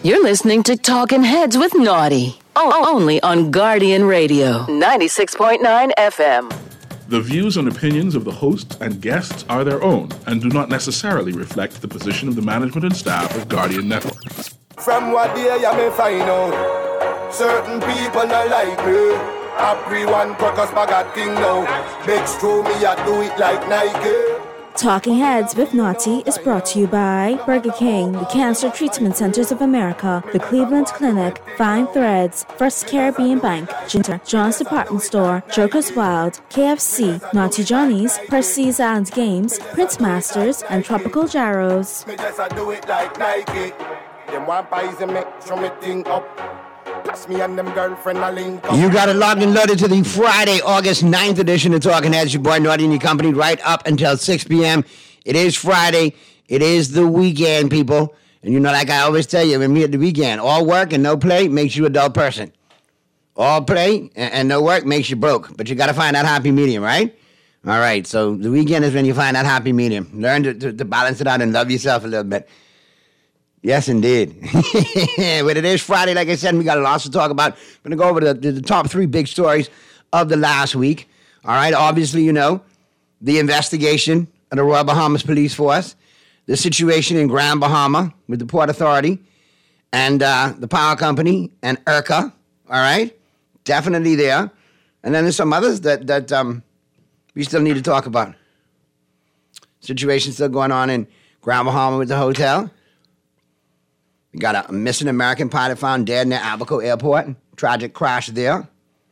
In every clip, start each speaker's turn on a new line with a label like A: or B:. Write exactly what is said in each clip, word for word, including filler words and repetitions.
A: You're listening to Talking Heads with Naughty. O- only on Guardian Radio, ninety-six point nine F M.
B: The views and opinions of the hosts and guests are their own and do not necessarily reflect the position of the management and staff of Guardian Network.
C: From what day you may find out, certain people not like me. I pre one crackers bag of thing now. Big screw me, I do it like Nike.
D: Talking Heads with Naughty is brought to you by Burger King, the Cancer Treatment Centers of America, the Cleveland Clinic, Fine Threads, First Caribbean Bank, Ginter, John's Department Store, Joker's Wild, K F C, Naughty Johnny's, Percy's and Games, Prince Masters, and Tropical Jarrows.
C: Me just I do it like Nike. Them one pies and make show me thing up. Plus me and them girlfriend a link up.
E: You got it locked and loaded to the Friday, August ninth edition of Talking Heads. Your boy Naughty and your company right up until six p.m. It is Friday. It is the weekend, people. And you know, like I always tell you, when we at the weekend, all work and no play makes you a dull person. All play and, and no work makes you broke. But you got to find that happy medium, right? All right, so the weekend is when you find that happy medium. Learn to, to, to balance it out and love yourself a little bit. Yes, indeed. But it is Friday, like I said, and we got a lot to talk about. I'm going to go over the, the, the top three big stories of the last week. All right, obviously, you know, the investigation of the Royal Bahamas Police Force, the situation in Grand Bahama with the Port Authority and uh, the power company and I R C A, all right? Definitely there. And then there's some others that, that um, we still need to talk about. Situation still going on in Grand Bahama with the hotel. We got a missing American pilot found dead near Abaco Airport. Tragic crash there.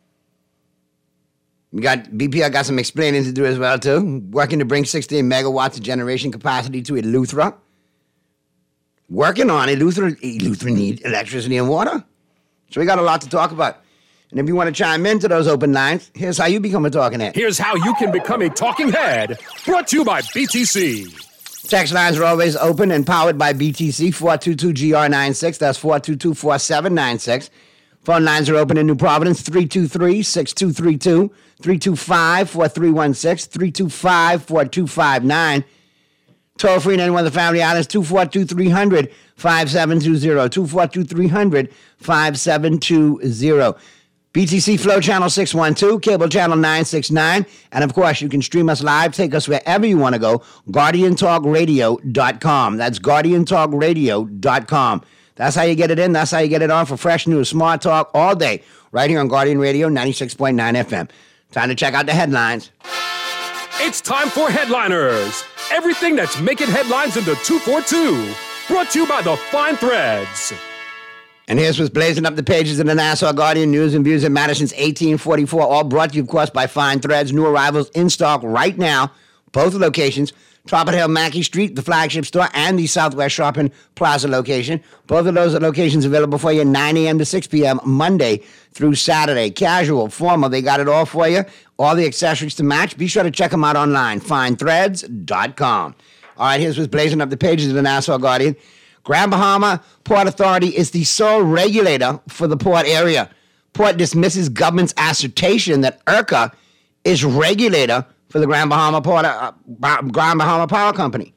E: We got B P, I got some explaining to do as well, too. Working to bring sixteen megawatts of generation capacity to Eleuthera. Working on Eleuthera. Eleuthera need electricity and water. So we got a lot to talk about. And if you want to chime into those open lines, here's how you become a talking head.
F: Here's how you can become a talking head. Brought to you by B T C.
E: Text lines are always open and powered by B T C, four two two G R nine six. That's four two two, four seven nine six. Phone lines are open in New Providence, three two three, six two three two, three two five, four three one six, three two five, four two five nine. Toll free in any one of the family islands, two four two, three hundred, five seven two zero, two four two, three hundred, five seven two zero. B T C Flow Channel six one two, Cable Channel nine six nine, and of course, you can stream us live, take us wherever you want to go, guardian talk radio dot com. That's guardian talk radio dot com. That's how you get it in, that's how you get it on for fresh news, smart talk all day, right here on Guardian Radio ninety-six point nine F M. Time to check out the headlines.
F: It's time for Headliners. Everything that's making headlines in the two forty-two. Brought to you by the Fine Threads.
E: And here's what's blazing up the pages of the Nassau Guardian News and Views in Madison's eighteen forty-four, all brought to you, of course, by Fine Threads. New arrivals in stock right now, both locations, Tropic Hill, Mackey Street, the flagship store, and the Southwest Shopping Plaza location. Both of those are locations available for you nine a.m. to six p.m. Monday through Saturday. Casual, formal, they got it all for you. All the accessories to match. Be sure to check them out online, fine threads dot com. All right, here's what's blazing up the pages of the Nassau Guardian. Grand Bahama Port Authority is the sole regulator for the port area. Port dismisses government's assertion that I R C A is regulator for the Grand Bahama Port, uh, Grand Bahama Power Company.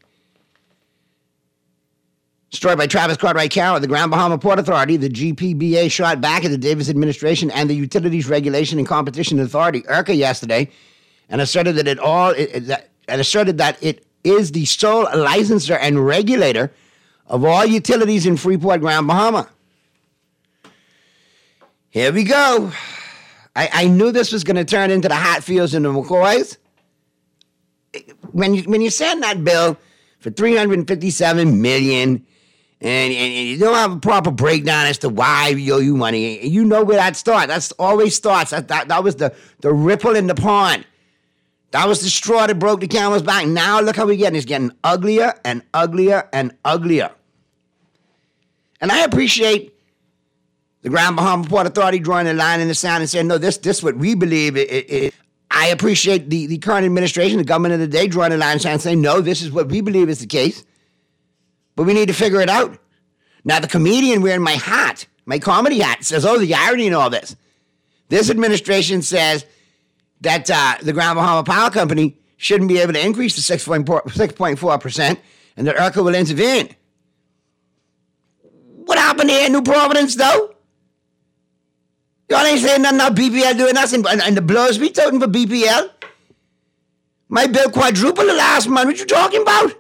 E: Story by Travis Cartwright-Carroll. The Grand Bahama Port Authority, the G P B A, shot back at the Davis administration and the Utilities Regulation and Competition Authority, I R C A, yesterday, and asserted that it all it, it, that, and asserted that it is the sole licensor and regulator of all utilities in Freeport, Grand Bahama. Here we go. I, I knew this was going to turn into the Hatfields and the McCoys. When you when you send that bill for three hundred fifty-seven million dollars and, and, and you don't have a proper breakdown as to why we owe you money, you know where that starts. That's always starts. That, that, that was the, the ripple in the pond. That was the straw that broke the camel's back. Now look how we're getting. It's getting uglier and uglier and uglier. And I appreciate the Grand Bahama Port Authority drawing a line in the sand and saying, no, this this is what we believe. It, it, it. I appreciate the, the current administration, the government of the day, drawing a line in the sand and saying, no, this is what we believe is the case. But we need to figure it out. Now, the comedian wearing my hat, my comedy hat, says, oh, the irony in all this. This administration says that uh, the Grand Bahama Power Company shouldn't be able to increase to six point four percent and that I R C A will intervene. What happened here in New Providence, though? Y'all ain't saying nothing about B P L doing us, and, and, and the blows be toting for B P L. My bill quadrupled the last month. What you talking about?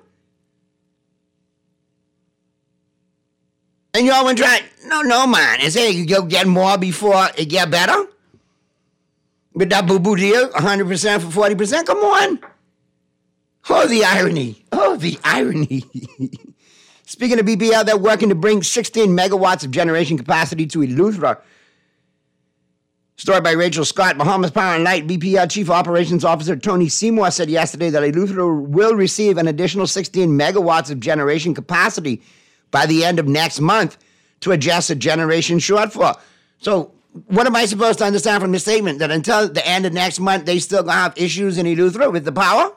E: And y'all went trying, no, no, man. And say you go get more before it get better? With that boo-boo deal, one hundred percent for forty percent? Come on. Oh, the irony. Oh, the irony. Speaking of B P L, they're working to bring sixteen megawatts of generation capacity to Eleuthera. Story by Rachel Scott. Bahamas Power and Light B P L Chief Operations Officer Tony Seymour said yesterday that Eleuthera will receive an additional sixteen megawatts of generation capacity by the end of next month to address a generation shortfall. So what am I supposed to understand from this statement? That until the end of next month, they still going to have issues in Eleuthera with the power?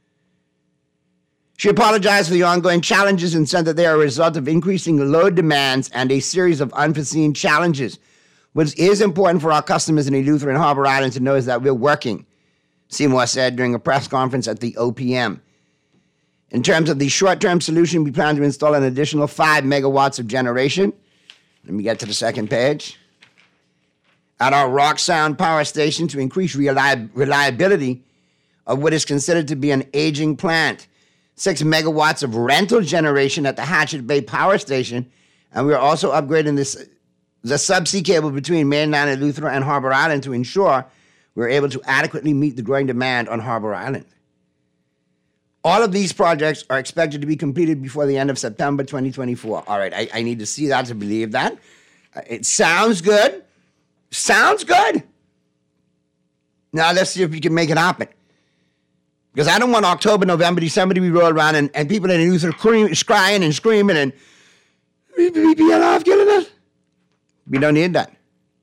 E: She apologized for the ongoing challenges and said that they are a result of increasing load demands and a series of unforeseen challenges. What is important for our customers in Eleuthera and Harbor Island to know is that we're working, Seymour said during a press conference at the O P M. In terms of the short-term solution, we plan to install an additional five megawatts of generation. Let me get to the second page. At our Rock Sound power station to increase reli- reliability of what is considered to be an aging plant. Six megawatts of rental generation at the Hatchet Bay power station. And we are also upgrading this, the subsea cable between mainland Eleuthera and Harbor Island to ensure we're able to adequately meet the growing demand on Harbor Island. All of these projects are expected to be completed before the end of September twenty twenty-four. All right, I, I need to see that to believe that. Uh, it sounds good. Sounds good. Now let's see if we can make it happen. Because I don't want October, November, December to be rolled around and, and people in Eleuthera are crying and screaming and we be off killing us. We don't need that.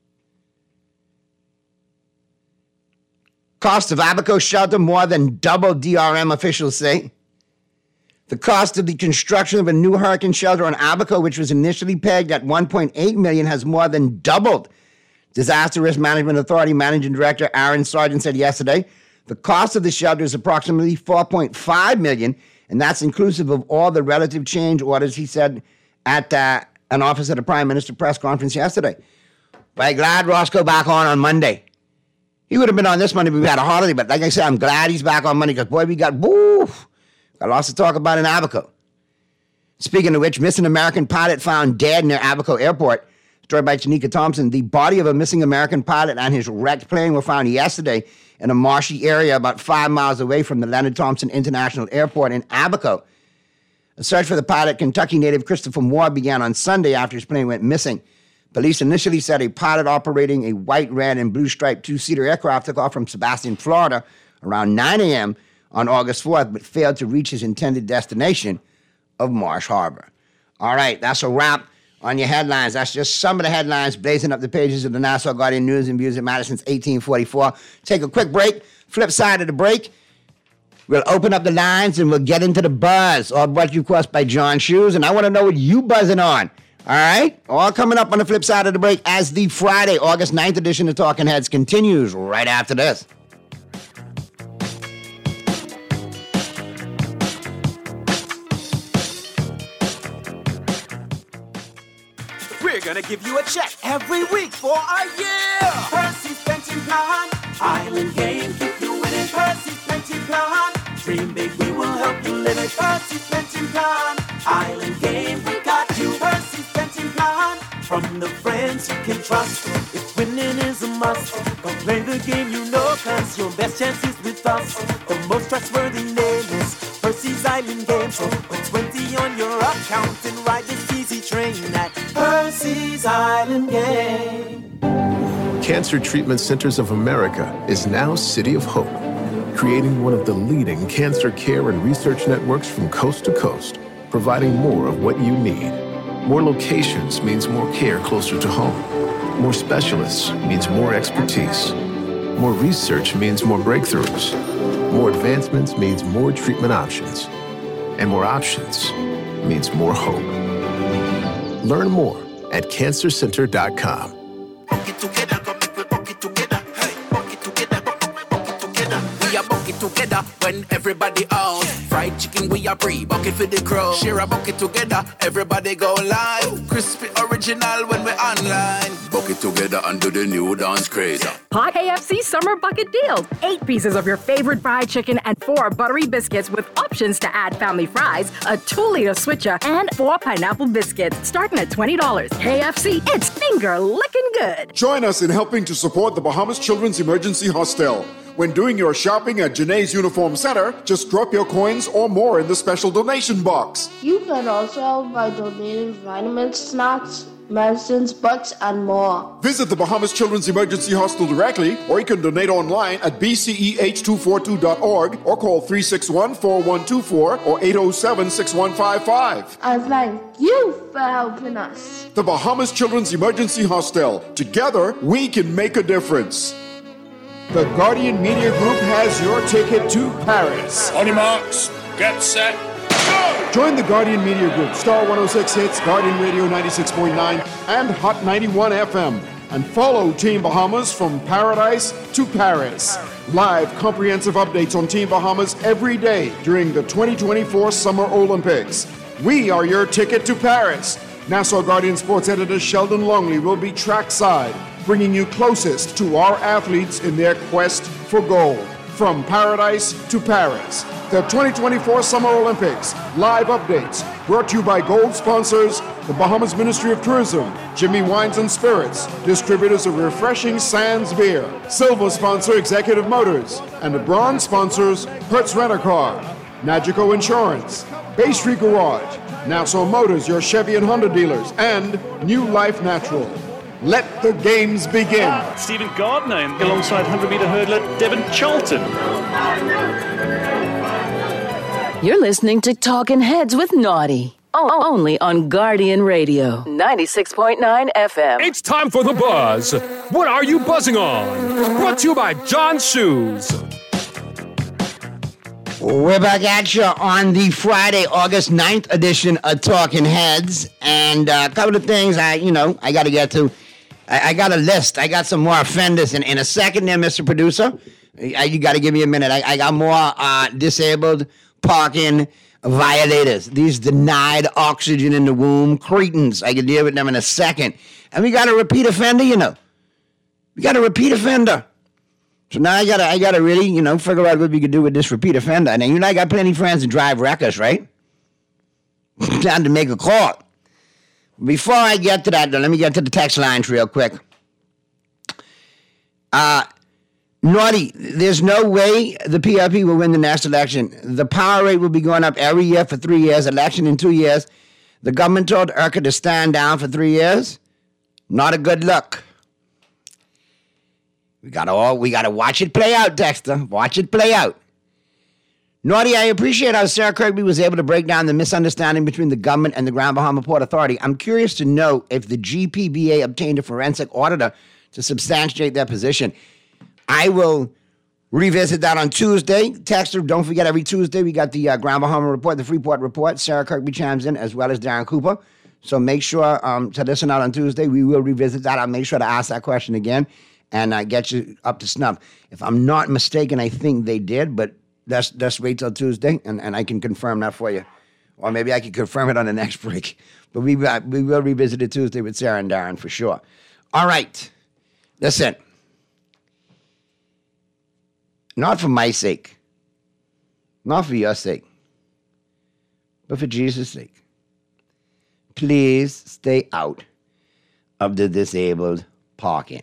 E: Cost of Abaco shelter more than double, D R M officials say. The cost of the construction of a new hurricane shelter on Abaco, which was initially pegged at one point eight million dollars, has more than doubled. Disaster Risk Management Authority Managing Director Aaron Sargent said yesterday, the cost of the shelter is approximately four point five million dollars, and that's inclusive of all the relative change orders, he said at uh, an office of the Prime Minister press conference yesterday. But glad Roscoe back on on Monday. He would have been on this Monday if we had a holiday, but like I said, I'm glad he's back on Monday because, boy, we got, woof, got lots to talk about in Abaco. Speaking of which, missing American pilot found dead near Abaco Airport. Story by Tanika Thompson. The body of a missing American pilot and his wrecked plane were found yesterday in a marshy area about five miles away from the Leonard Thompson International Airport in Abaco. A search for the pilot, Kentucky native Christopher Moore, began on Sunday after his plane went missing. Police initially said a pilot operating a white, red, and blue-striped two-seater aircraft took off from Sebastian, Florida around nine a.m. on August fourth, but failed to reach his intended destination of Marsh Harbor. All right, that's a wrap on your headlines. That's just some of the headlines blazing up the pages of the Nassau Guardian News and Views at Madison's eighteen forty-four. Take a quick break. Flip side of the break, we'll open up the lines and we'll get into the buzz, all brought to you, of course, by John Shoes. And I want to know what you buzzing on. All right? All coming up on the flip side of the break as the Friday, August ninth edition of Talking Heads continues right after this.
G: We're gonna give you a check every week for a year. Percy's Pension Plan, Island Game, keep you winning. Percy's Pension Plan, dream big, we will help you live it. Percy's Pension Plan, Island Game, we got you. Percy's Pension Plan, from the friends you can trust. If winning is a must, go play the game you know, cause your best chance is with us. The most trustworthy name is Percy's Island Game. So put twenty on your account and ride this easy train at Percy's Island Game.
H: Cancer Treatment Centers of America is now City of Hope, creating one of the leading cancer care and research networks from coast to coast, providing more of what you need. More locations means more care closer to home. More specialists means more expertise. More research means more breakthroughs. More advancements means more treatment options. And more options means more hope. Learn more at cancer center dot com.
G: We a bucket together when everybody out. Fried chicken we a pre bucket for the crow. Share a bucket together, everybody go live. Crispy original when we online. Bucket together under the new dance craze.
I: Hot K F C Summer Bucket Deal. Eight pieces of your favorite fried chicken and four buttery biscuits with options to add family fries, a two-liter switcher, and four pineapple biscuits, starting at twenty dollars. K F C, it's finger-licking good.
J: Join us in helping to support the Bahamas Children's Emergency Hostel. When doing your shopping at Janae's Uniform Center, just drop your coins or more in the special donation box.
K: You can also help by donating vitamins, snacks, medicines, books, and more.
J: Visit the Bahamas Children's Emergency Hostel directly, or you can donate online at b c e h two four two dot org or call three six one, four one two four or eight oh seven, six one five five.
K: And thank you for helping us.
J: The Bahamas Children's Emergency Hostel. Together, we can make a difference. The Guardian Media Group has your ticket to Paris.
L: On your marks, get set.
J: Join the Guardian Media Group, Star one oh six Hits, Guardian Radio ninety-six point nine, and Hot ninety-one F M. And follow Team Bahamas from paradise to Paris. Live comprehensive updates on Team Bahamas every day during the twenty twenty-four Summer Olympics. We are your ticket to Paris. Nassau Guardian Sports Editor Sheldon Longley will be trackside, bringing you closest to our athletes in their quest for gold. From paradise to Paris. The twenty twenty-four Summer Olympics live updates brought to you by gold sponsors, the Bahamas Ministry of Tourism, Jimmy Wines and Spirits, distributors of refreshing Sands beer, silver sponsor Executive Motors, and the bronze sponsors Hertz Rent-A-Car, Nagico Insurance, Bay Street Garage, Nassau Motors, your Chevy and Honda dealers, and New Life Natural. Let the games begin.
M: Stephen Gardner alongside one hundred metre hurdler Devon Charlton.
A: You're listening to Talking Heads with Naughty. Oh, only on Guardian Radio, ninety-six point nine F M.
F: It's time for The Buzz. What are you buzzing on? Brought to you by John's Shoes.
E: We're back at you on the Friday, August ninth edition of Talking Heads. And uh, a couple of things I, you know, I got to get to. I, I got a list. I got some more offenders. In, in a second there, Mister Producer, I, you got to give me a minute. I, I got more uh, disabled parking violators. These denied oxygen in the womb cretins. I can deal with them in a second. And we got a repeat offender, you know. We got a repeat offender. So now I gotta, I gotta really, you know, figure out what we could do with this repeat offender. And you know, I got plenty of friends that drive wreckers, right? Time to make a call. Before I get to that, though, let me get to the text lines real quick. Uh, Naughty, there's no way the P R P will win the next election. The power rate will be going up every year for three years, election in two years. The government told Urquhart to stand down for three years. Not a good look. We gotta all we gotta watch it play out, Dexter. Watch it play out. Naughty, I appreciate how Sarah Kirkby was able to break down the misunderstanding between the government and the Grand Bahama Port Authority. I'm curious to know if the G P B A obtained a forensic auditor to substantiate their position. I will revisit that on Tuesday. Texter, don't forget, every Tuesday we got the uh, Grand Bahama Report, the Freeport Report. Sarah Kirkby chimes in, as well as Darren Cooper. So make sure um, to listen out on Tuesday. We will revisit that. I'll make sure to ask that question again and uh, get you up to snuff. If I'm not mistaken, I think they did, but let's, let's wait till Tuesday, and, and I can confirm that for you. Or maybe I can confirm it on the next break. But we, uh, we will revisit it Tuesday with Sarah and Darren for sure. All right. Listen. Not for my sake. Not for your sake. But for Jesus' sake. Please stay out of the disabled parking.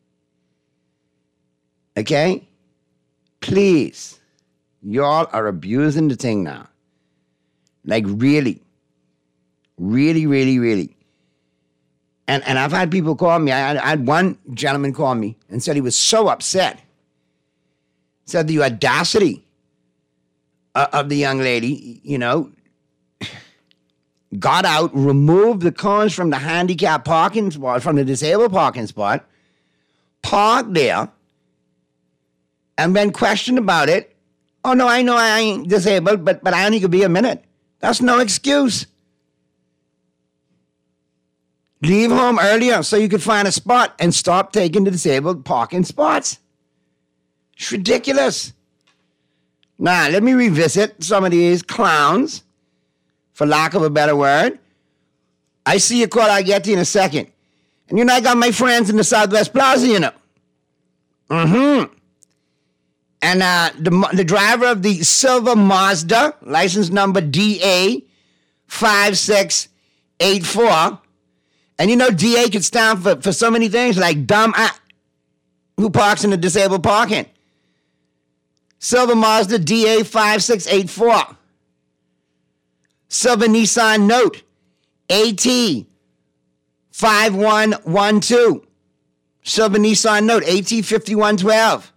E: Okay? Please. Y'all are abusing the thing now. Like, really. Really, really, really. And and I've had people call me. I had, I had one gentleman call me and said he was so upset. Said the audacity of the young lady, you know, got out, removed the cones from the handicap parking spot, from the disabled parking spot, parked there, and then questioned about it. Oh, no, I know I ain't disabled, but, but I only could be a minute. That's no excuse. Leave home earlier so you could find a spot and stop taking the disabled parking spots. It's ridiculous. Now, let me revisit some of these clowns, for lack of a better word. I see your call, I'll get to you in a second. And you know, I got my friends in the Southwest Plaza, you know. Mm-hmm. And uh, the, the driver of the silver Mazda, license number D A five six eight four. And you know, D A could stand for, for so many things, like dumb uh, who parks in the disabled parking. Silver Mazda D A five six eight four. Silver Nissan Note A T five one one two. Silver Nissan Note A T fifty-one twelve.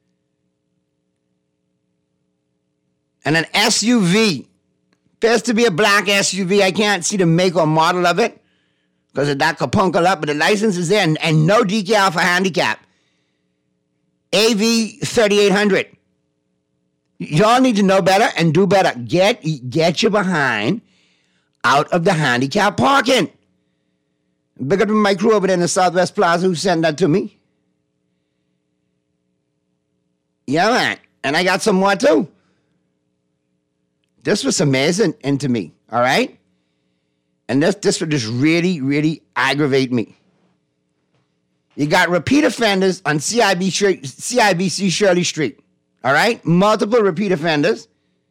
E: And an S U V. Appears to be a black S U V. I can't see the make or model of it because of that kapunkel up, but the license is there and, and no decal for handicap. A V thirty-eight hundred. Y'all need to know better and do better. Get, get your behind out of the handicap parking. Big up to my crew over there in the Southwest Plaza who sent that to me. Yeah, man. And I got some more too. This was amazing into me, all right? And this, this would just really, really aggravate me. You got repeat offenders on C I B C Shirley Street, all right? Multiple repeat offenders.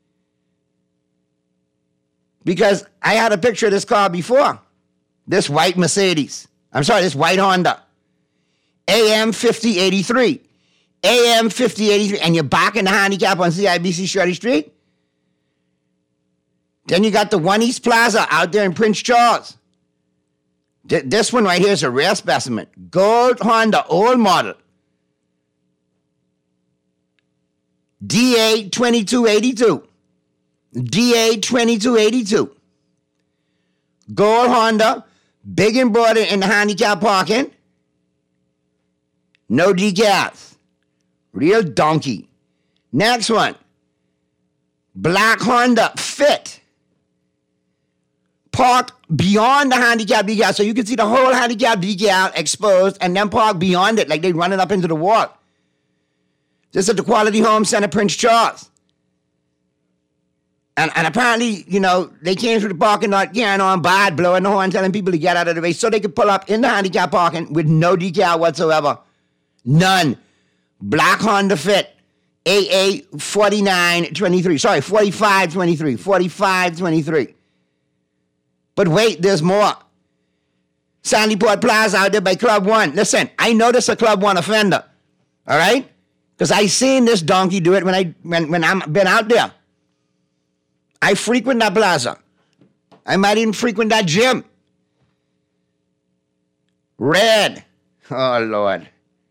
E: Because I had a picture of this car before. This white Mercedes. I'm sorry, this white Honda. A M fifty eighty-three. A M fifty eighty-three. And you're backing the handicap on C I B C Shirley Street? Then you got the One East Plaza out there in Prince Charles. D- this one right here is a rare specimen. Gold Honda, old model. D A twenty-two eighty-two. D A twenty-two eighty-two. Gold Honda, big and broad in the handicap parking. No decals. Real donkey. Next one. Black Honda Fit. Parked beyond the handicap decal, so you can see the whole handicap decal exposed and then park beyond it like they run it up into the wall. This is at the Quality Home Center, Prince Charles. And, and apparently, you know, they came through the parking lot, carrying on bad, blowing the horn, telling people to get out of the way so they could pull up in the handicap parking with no decal whatsoever. None. Black Honda Fit. A A forty-nine twenty-three. Sorry, forty-five twenty-three. forty-five twenty-three. But wait, there's more. Sandyport Plaza out there by Club One. Listen, I know this is a Club One offender. All right? Because I seen this donkey do it when I when, when I've been out there. I frequent that plaza. I might even frequent that gym. Red. Oh, Lord.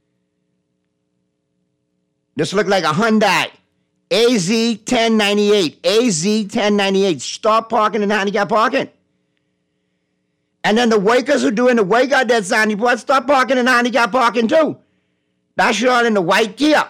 E: This looked like a Hyundai. A Z ten ninety-eight. A Z ten ninety-eight. Stop parking in handicap parking. And then the workers who doing the work out there at Sandyport, stop parking in handicap parking too. That's y'all in the white Kia.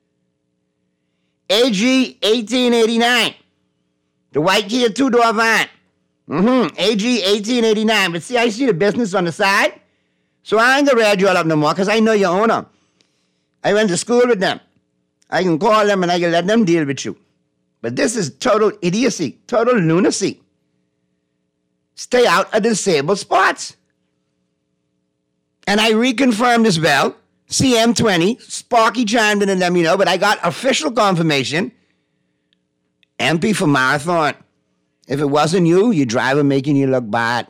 E: A G eighteen eighty-nine. The white Kia two-door van. Mm-hmm. A G eighteen eighty-nine. But see, I see the business on the side. So I ain't gonna read you all up no more because I know your owner. I went to school with them. I can call them and I can let them deal with you. But this is total idiocy, total lunacy. Stay out of disabled spots. And I reconfirmed as well. C M twenty, Sparky chimed in and let me know, but I got official confirmation. M P for Marathon. If it wasn't you, your driver making you look bad.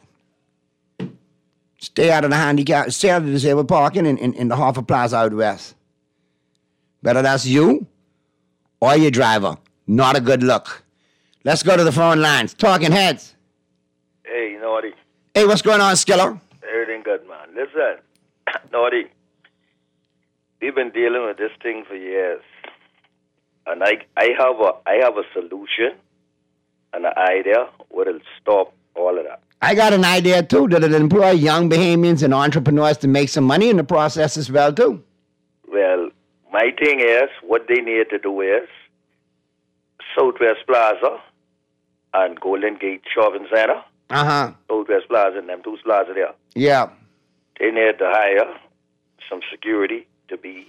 E: Stay out of the handicap, stay out of the disabled parking in, in, in the Hartford Plaza out west. Whether that's you or your driver. Not a good look. Let's go to the phone lines. Talking Heads.
N: Hey, Naughty.
E: Hey, what's going on, Skiller?
N: Everything good, man. Listen, Naughty, we've been dealing with this thing for years. And I, I have a I have a solution and an idea what will stop all of that.
E: I got an idea, too, that it'll employ young Bahamians and entrepreneurs to make some money in the process as well, too.
N: Well, my thing is, what they need to do is Southwest Plaza and Golden Gate Shopping Center.
E: Uh-huh.
N: Southwest Plaza and them two plaza there.
E: Yeah.
N: They need to hire some security to be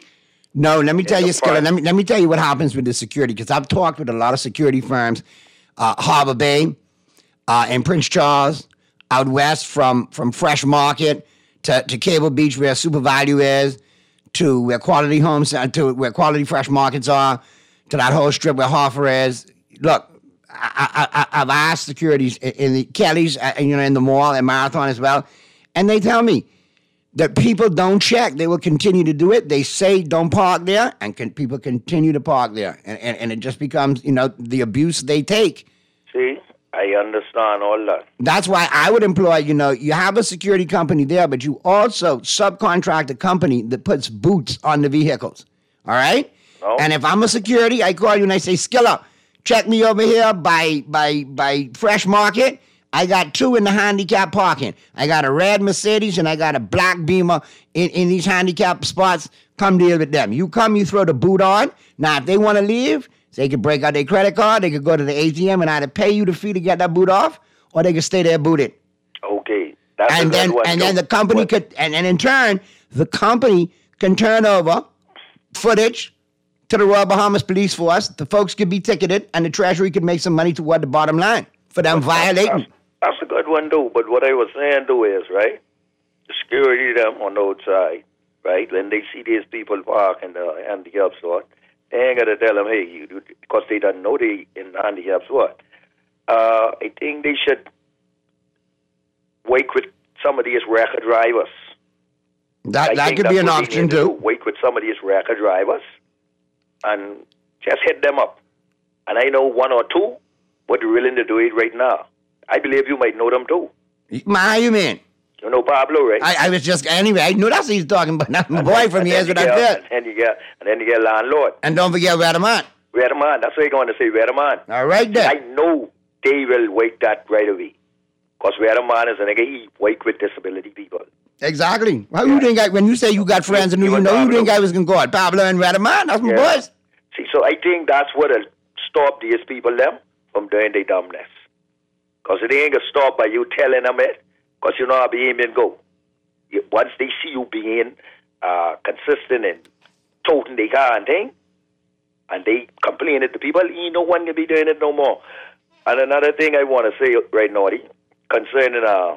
E: No, let me tell you, Skilla, let me, let me tell you what happens with the security, because I've talked with a lot of security firms, uh, Harbor Bay, uh, in Prince Charles, out west from, from Fresh Market to, to Cable Beach where Super Value is, to where Quality Homes, uh, to where Quality Fresh Markets are, to that whole strip where Hoffer is. Look, I, I, I've asked securities in, in the Kelly's, uh, you know, in the mall and Marathon as well, and they tell me that people don't check. They will continue to do it. They say don't park there, and can, people continue to park there. And, and, and it just becomes, you know, the abuse they take.
N: See, I understand all that.
E: That's why I would employ, you know, you have a security company there, but you also subcontract a company that puts boots on the vehicles. All right?
N: No.
E: And if I'm a security, I call you and I say, Skilla, check me over here by by by Fresh Market. I got two in the handicap parking. I got a red Mercedes and I got a black Beamer in, in these handicap spots. Come deal with them. You come, you throw the boot on. Now, if they want to leave, they could break out their credit card. They could go to the A T M and either pay you the fee to get that boot off, or they could stay there booted.
N: Okay. That's
E: and
N: a
E: then
N: good one,
E: and
N: too.
E: then the company
N: What?
E: could and, and in turn, the company can turn over footage to the Royal Bahamas Police Force. The folks could be ticketed, and the Treasury could make some money toward the bottom line for them violating.
N: That's a good one, too. But what I was saying, though, is, right, the security them on the outside, right, when they see these people park in the handicap spot, they ain't got to tell them, hey, you do, because they don't know they in the handicap spot. Uh, I think they should wake with some of these record drivers.
E: That,
N: I
E: that
N: think
E: could
N: that's
E: be an
N: what they
E: option,
N: need to do.
E: too.
N: Wake with some of these record drivers and just hit them up. And I know one or two would be willing to do it right now. I believe you might know them too.
E: Man, how you mean?
N: You know Pablo, right?
E: I, I was just, anyway, I knew that's what he's talking about. Not my boy from years without
N: that.
E: that.
N: And then you get, and then you get landlord.
E: And don't forget Radaman.
N: Radaman, that's what you're going to say, Radaman.
E: All right, then.
N: I know they will wake that right away. Because Radaman is a nigga, he wake with disability people.
E: Exactly. Well, you think I, when you say you got friends and you, you know, you think I was going to go out. Pablo and Radaman, that's my
N: Yeah.
E: boys.
N: See, so I think that's what will stop these people them from doing their dumbness. Because it ain't going to stop by you telling them it, because you know how behavior go. You, once they see you being uh, consistent and toting their car and thing, and they complain it to people, ain't no one can be doing it no more. And another thing I want to say right now, concerning, uh,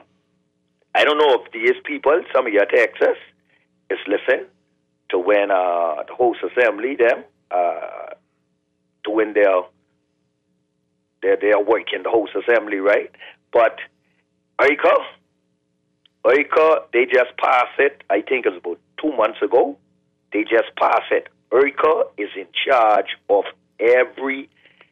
N: I don't know if these people, some of your Texas, is listening to when uh, the host assembly, them, uh, to when they're They're, they're working the host assembly, right? But Erica, Erica, they just passed it, I think it's about two months ago. They just passed it. Erica is in charge of every,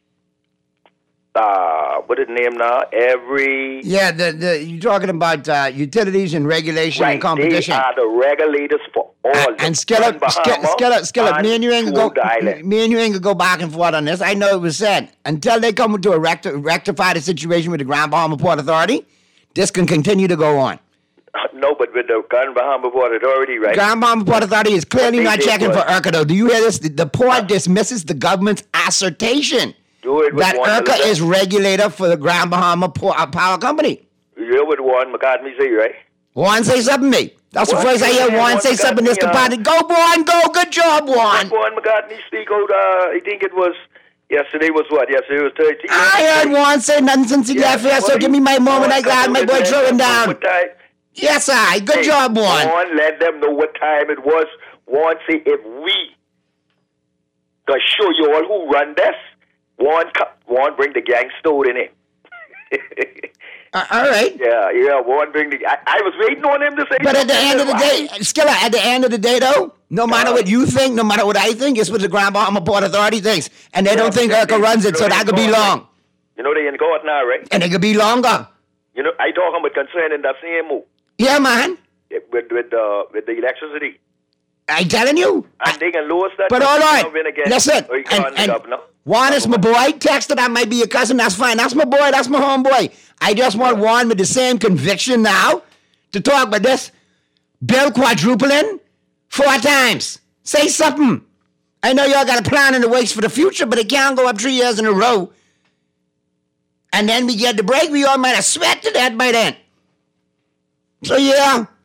N: uh, what is the name now? Every...
E: Yeah, the, the you're talking about uh, utilities and regulation
N: right,
E: and competition.
N: They are the regulators for all.
E: Uh, and Skilla, Skilla, Skilla, me and you ain't gonna go. Me and you ain't gonna go back and forth on this. I know it was said until they come to a recti- rectify the situation with the Grand Bahama Port Authority. This can continue to go on.
N: No, but with the Grand Bahama Port Authority, right?
E: Grand Bahama Port Authority is clearly
N: What they
E: not
N: did
E: checking
N: was-
E: for IRCA, though. Do you hear this? The, the port dismisses the government's assertion
N: Do it with
E: that
N: one
E: IRCA
N: of
E: is regulator for the Grand Bahama Port, uh, Power Company.
N: You're with Warren McCartney, say, right?
E: Warren, say something to me. That's the
N: What?
E: first I hear.
N: Yeah,
E: Warren,
N: Warren
E: say something. This
N: McCartney, uh,
E: department. Go, Warren, go. Good job, Warren.
N: Warren McCartney speak out, uh, I think it was, yesterday was what? Yesterday was Thursday.
E: I heard Warren say nothing since he left here, so give me my moment. I got my boy throwing down. Yes, I. Good
N: Hey,
E: job, Warren.
N: Warren, let them know what time it was. Warren say, if we can show you all who run this, Warren, co- Warren bring the gangster in it.
E: Uh, all right.
N: Yeah, yeah, Warren bring the... I, I was waiting on him to say...
E: But at the
N: something.
E: end of the day, Skilla, at the end of the day, though, no matter what you think, no matter what I think, it's what the Grand Bahama Port Authority thinks. And they don't think IRCA runs it, so that could be long.
N: You know they in court now, right?
E: And it could be longer.
N: You know, I talking about concerning that same move.
E: Yeah, man.
N: With, with, uh, with the electricity.
E: I telling you.
N: And they can lose that...
E: But all right,
N: again,
E: listen,
N: or you
E: and,
N: can't
E: and
N: up, no?
E: Juan is my boy. Texted, that might be your cousin. That's fine. That's my boy. That's my homeboy. I just want Juan with the same conviction now to talk about this bill quadrupling four times. Say something. I know y'all got a plan in the works for the future, but it can't go up three years in a row. And then we get the break. We all might have sweat to death by then. So yeah,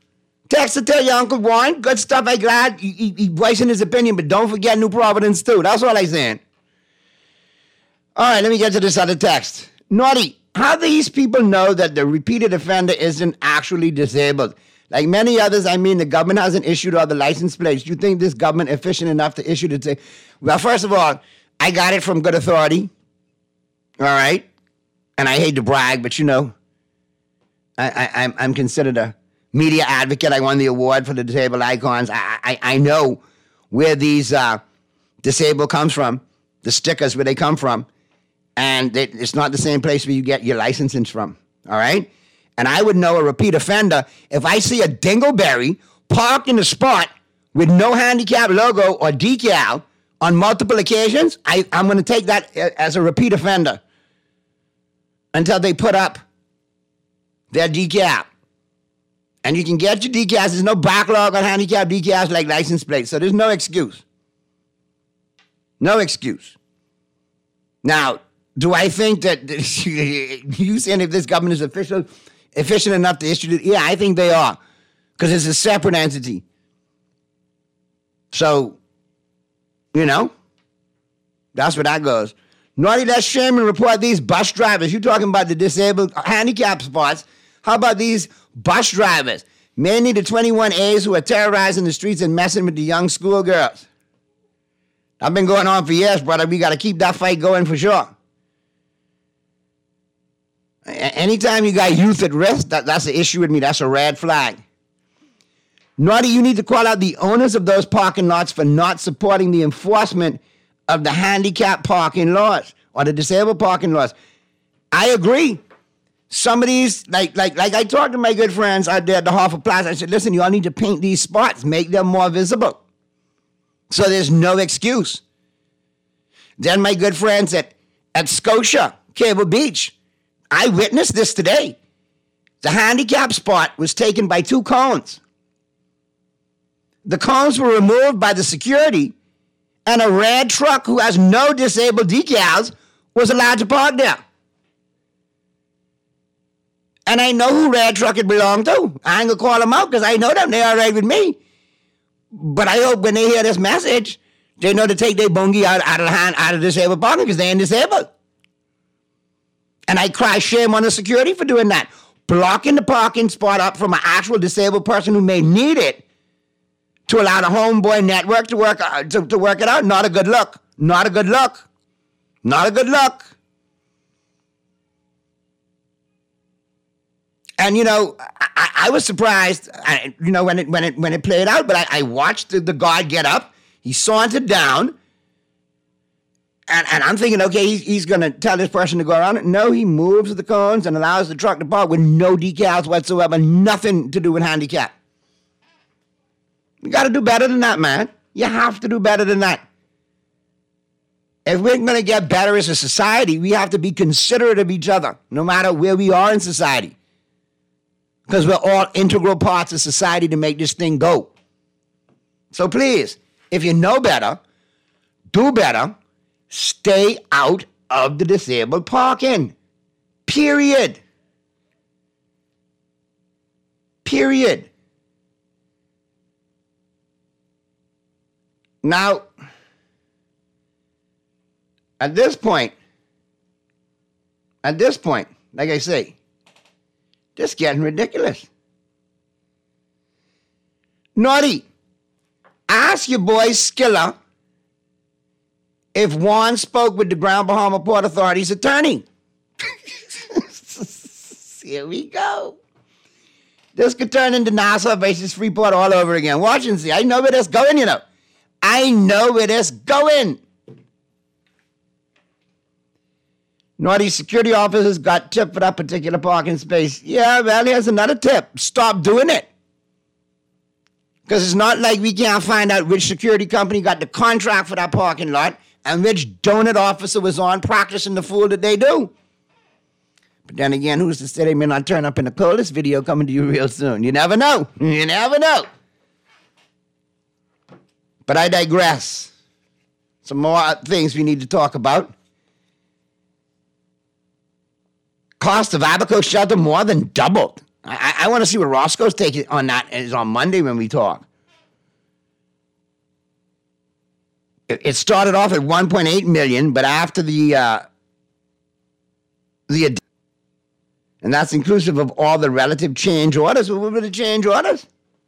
E: Text to tell your Uncle Warren. Good stuff. I'm glad he, he, he voicing his opinion, but don't forget New Providence too. That's all I'm saying. All right, let me get to this other text. Naughty, how do these people know that the repeated offender isn't actually disabled? Like many others, I mean, the government hasn't issued all the license plates. You think this government efficient enough to issue the t- Well, first of all, I got it from good authority. All right? And I hate to brag, but you know, I, I, I'm, I'm considered a media advocate. I won the award for the disabled icons. I, I, I know where these uh, disabled comes from, the stickers, where they come from. And they, it's not the same place where you get your licensing from. All right? And I would know a repeat offender if I see a dingleberry parked in a spot with no handicap logo or decal on multiple occasions. I, I'm going to take that as a repeat offender until they put up their decal. And you can get your decals. There's no backlog on handicap decals like license plates. So there's no excuse. No excuse. Now, do I think that you saying if this government is official, efficient enough to issue it? Yeah, I think they are, because it's a separate entity. So, you know, that's where that goes. Naughty, let's shame and report these bus drivers. You talking about the disabled handicap spots. How about these bus drivers? Mainly the twenty-one A's who are terrorizing the streets and messing with the young schoolgirls. I've been going on for years, brother. We got to keep that fight going for sure. Anytime you got youth at risk, that, that's an issue with me. That's a red flag. Naughty, you need to call out the owners of those parking lots for not supporting the enforcement of the handicap parking laws or the disabled parking laws. I agree. Some of these, like, like, like I talked to my good friends out there at the Hartford Plaza. I said, listen, you all need to paint these spots, make them more visible. So there's no excuse. Then my good friends at, at Scotia, Cable Beach, I witnessed this today. The handicap spot was taken by two cones. The cones were removed by the security, and a red truck who has no disabled decals was allowed to park there. And I know who red truck it belonged to. I ain't gonna call them out because I know them. They're all right with me. But I hope when they hear this message, they know to take their bungie out, out of the hand, out of disabled parking because they ain't disabled. And I cry shame on the security for doing that. Blocking the parking spot up from an actual disabled person who may need it to allow the homeboy network to work, uh, to, to work it out. Not a good look. Not a good look. Not a good look. And, you know, I, I was surprised, I, you know, when it when it when it played out, but I, I watched the, the guard get up. He sauntered down. And, and I'm thinking, okay, he's, he's going to tell this person to go around it. No, he moves the cones and allows the truck to park with no decals whatsoever, nothing to do with handicap. You got to do better than that, man. You have to do better than that. If we're going to get better as a society, we have to be considerate of each other, no matter where we are in society. Because we're all integral parts of society to make this thing go. So please, if you know better, do better. Stay out of the disabled parking. Period. Period. Now, at this point, at this point, like I say, this is getting ridiculous. Naughty, ask your boy Skiller if Juan spoke with the Grand Bahama Port Authority's attorney. Here we go. This could turn into Nassau versus Freeport all over again. Watch and see. I know where this going, you know. I know where this going. Naughty security officers got tipped for that particular parking space. Yeah, well, here's another tip. Stop doing it. Because it's not like we can't find out which security company got the contract for that parking lot and which donut officer was on practicing the fool that they do. But then again, who's to say they may not turn up in the coldest video coming to you real soon? You never know. You never know. But I digress. Some more things we need to talk about. Cost of Abaco shelter more than doubled. I, I want to see what Roscoe's take on that is on Monday when we talk. It, it started off at one point eight million, but after the uh, the and that's inclusive of all the relative change orders. What were the change orders?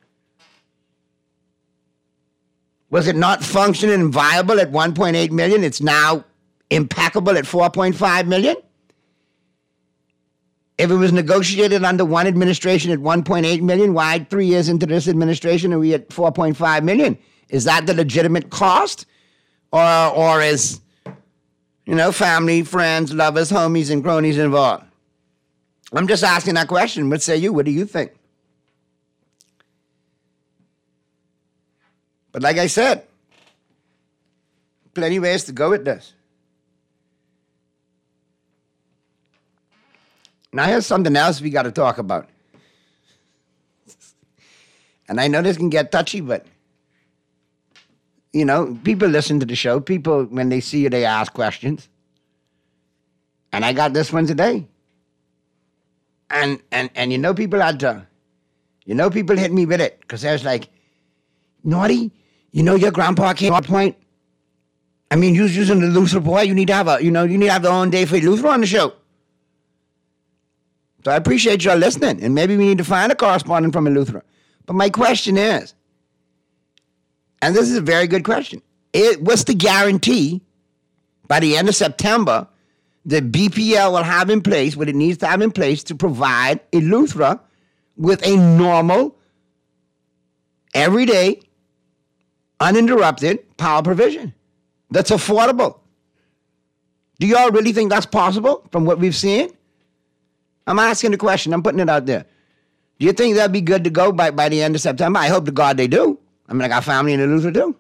E: Was it not functioning and viable at one point eight million? It's now impeccable at four point five million? If it was negotiated under one administration at one point eight million, why three years into this administration are we at four point five million? Is that the legitimate cost? Or, or is, you know, family, friends, lovers, homies, and cronies involved? I'm just asking that question. What say you? What do you think? But like I said, plenty of ways to go with this. Now here's something else we got to talk about. And I know this can get touchy, but, you know, people listen to the show. People, when they see you, they ask questions. And I got this one today. And, and, and you know people had to, you know people hit me with it. Because I was like, Naughty, you know your grandpa came on point? I mean, you was using the Luther boy. You need to have a, you know, you need to have the own day for Luther on the show. So I appreciate y'all listening, and maybe we need to find a correspondent from a Lutheran. But my question is, and this is a very good question, it, what's the guarantee by the end of September that B P L will have in place what it needs to have in place to provide a Lutheran with a normal, everyday, uninterrupted power provision that's affordable? Do y'all really think that's possible from what we've seen? I'm asking the question. I'm putting it out there. Do you think that'd be good to go by, by the end of September? I hope to God they do. I mean, I got family in the Luther too.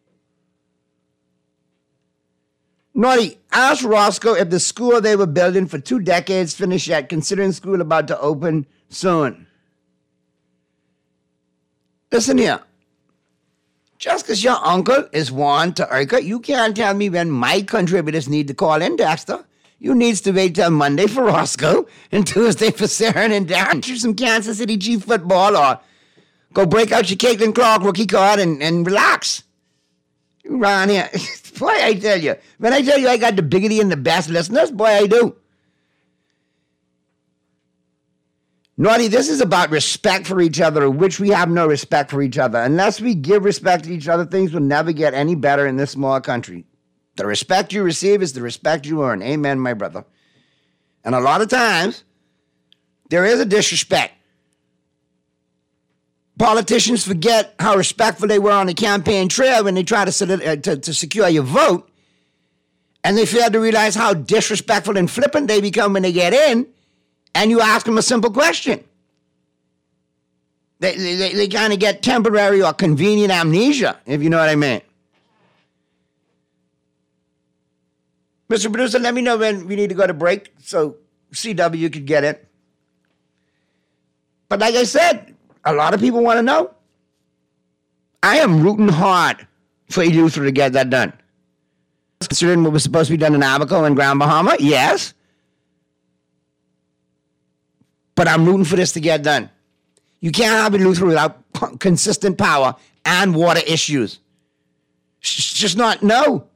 E: Naughty, ask Roscoe if the school they were building for two decades finished yet, considering school about to open soon. Listen here. Just because your uncle is Juan to Urca, you can't tell me when my contributors need to call in, Dexter. You needs to wait till Monday for Roscoe and Tuesday for Sarah and Darren. Shoot some Kansas City Chief football or go break out your Caitlin Clark rookie card and, and relax. You around here. Boy, I tell you. When I tell you I got the biggity and the best listeners, boy, I do. Naughty, this is about respect for each other, which we have no respect for each other. Unless we give respect to each other, things will never get any better in this small country. The respect you receive is the respect you earn. Amen, my brother. And a lot of times, there is a disrespect. Politicians forget how respectful they were on the campaign trail when they try to, uh, to, to secure your vote. And they fail to realize how disrespectful and flippant they become when they get in. And you ask them a simple question. They, they, they kind of get temporary or convenient amnesia, if you know what I mean. Mister Producer, let me know when we need to go to break so C W could get it. But like I said, a lot of people want to know. I am rooting hard for Luther to get that done. Considering what was supposed to be done in Abaco and Grand Bahama, yes. But I'm rooting for this to get done. You can't have a Luther without consistent power and water issues. It's just not, no.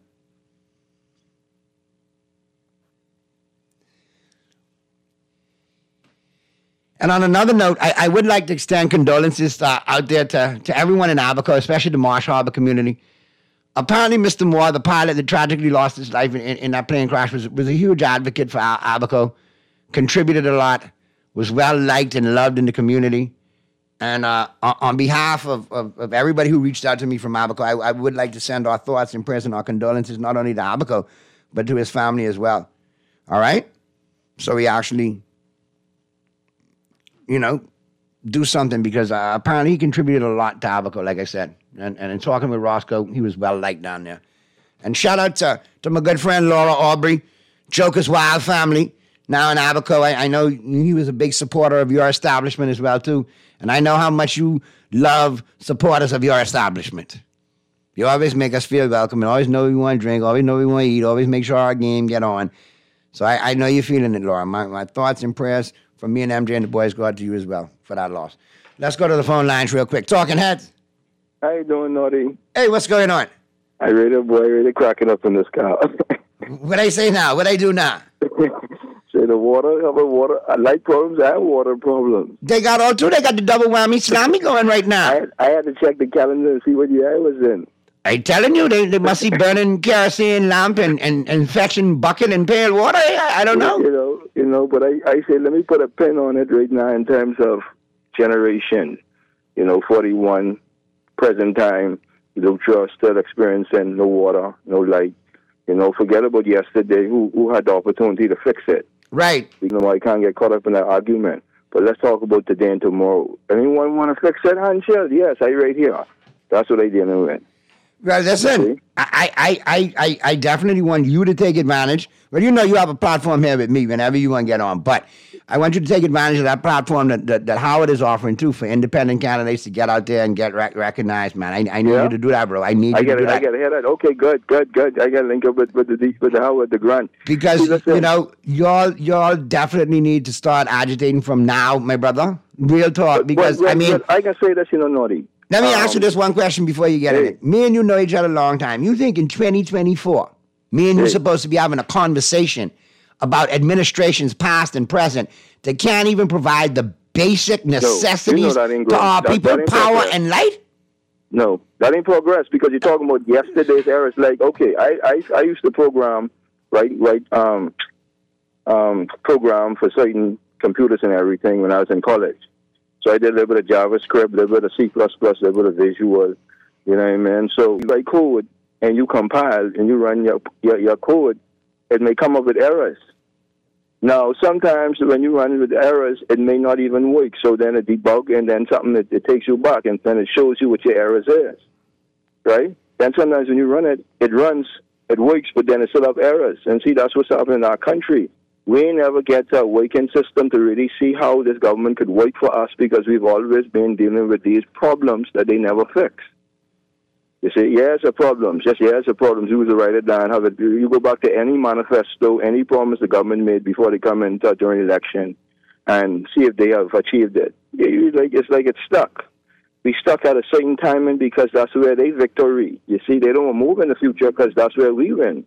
E: And on another note, I, I would like to extend condolences uh, out there to, to everyone in Abaco, especially the Marsh Harbor community. Apparently, Mister Moore, the pilot that tragically lost his life in, in, in that plane crash, was, was a huge advocate for Abaco, contributed a lot, was well-liked and loved in the community. And uh, on behalf of, of, of everybody who reached out to me from Abaco, I, I would like to send our thoughts and prayers and our condolences, not only to Abaco, but to his family as well. All right? So we actually, you know, do something because uh, apparently he contributed a lot to Abaco, like I said. And, and in talking with Roscoe, he was well-liked down there. And shout out to, to my good friend Laura Aubrey, Joker's Wild Family, now in Abaco. I, I know he was a big supporter of your establishment as well, too. And I know how much you love supporters of your establishment. You always make us feel welcome and always know we want to drink, always know we want to eat, always make sure our game get on. So I, I know you're feeling it, Laura. My, my thoughts and prayers from me and M J and the boys go out to you as well for that loss. Let's go to the phone lines real quick. Talking Heads.
O: How you doing, Naughty?
E: Hey, what's going on?
O: I really, boy, really cracking up in this car.
E: What I say now? What I do now?
O: Say the water, have a water, uh, light problems and water problems.
E: They got all two. They got the double whammy salami going right now.
O: I had, I had to check the calendar and see what year I was in.
E: I'm telling you, they, they must be burning kerosene lamp and, and, and fetching bucket and pail water. I, I don't know.
O: You know, you know, but I, I say, let me put a pin on it right now in terms of generation. You know, forty-one, present time, you know, you're still experiencing no water, no light. You know, forget about yesterday, who who had the opportunity to fix it.
E: Right.
O: You know, I can't get caught up in that argument. But let's talk about today and tomorrow. Anyone want to fix it, Hanshell? Yes, I right here. That's what I dealing with.
E: Well, listen, I, I, I, I, I definitely want you to take advantage. Well, you know you have a platform here with me whenever you want to get on. But I want you to take advantage of that platform that, that, that Howard is offering, too, for independent candidates to get out there and get rec- recognized, man. I, I need
O: Yeah.
E: you to do that, bro. I need
O: I
E: you
O: get
E: to do
O: it.
E: that.
O: I get to hear that. Okay, good, good, good. I got to link up with, with, the, with the Howard, the grant.
E: Because,
O: See, listen,
E: you know, y'all y'all definitely need to start agitating from now, my brother. Real talk. Because,
O: well, well,
E: I mean...
O: well, I can say this, you know, Naughty.
E: Let me
O: Um,
E: ask you this one question before you get
O: hey.
E: in it. Me and you know each other a long time. You think in twenty twenty-four, me and you
O: Hey.
E: supposed to be having a conversation about administrations past and present that can't even provide the basic necessities
O: that ain't
E: to
O: good.
E: our
O: That-
E: people,
O: that ain't
E: power
O: progress.
E: and light?
O: No, that ain't progress because you're talking about yesterday's errors. Like, okay, I, I, I used to program, right, right, um, um, program for certain computers and everything when I was in college. So I did a little bit of JavaScript, a little bit of C plus plus, a little bit of Visual, you know what I mean? So you write code and you compile and you run your, your, your code, it may come up with errors. Now, sometimes when you run with errors, it may not even work. So then it debug and then something, it, it takes you back and then it shows you what your errors is, right? Then sometimes when you run it, it runs, it works, but then it still have errors. And see, that's what's happening in our country. We never get a working system to really see how this government could work for us because we've always been dealing with these problems that they never fix. You see, yeah, it's a problem. Just yeah, it's a problem. You to write it down. Have it. You go back to any manifesto, any promise the government made before they come in uh, during election, and see if they have achieved it. Yeah, you, like it's like it's stuck. We stuck at a certain timing because that's where they victory. You see, they don't move in the future because that's where we win.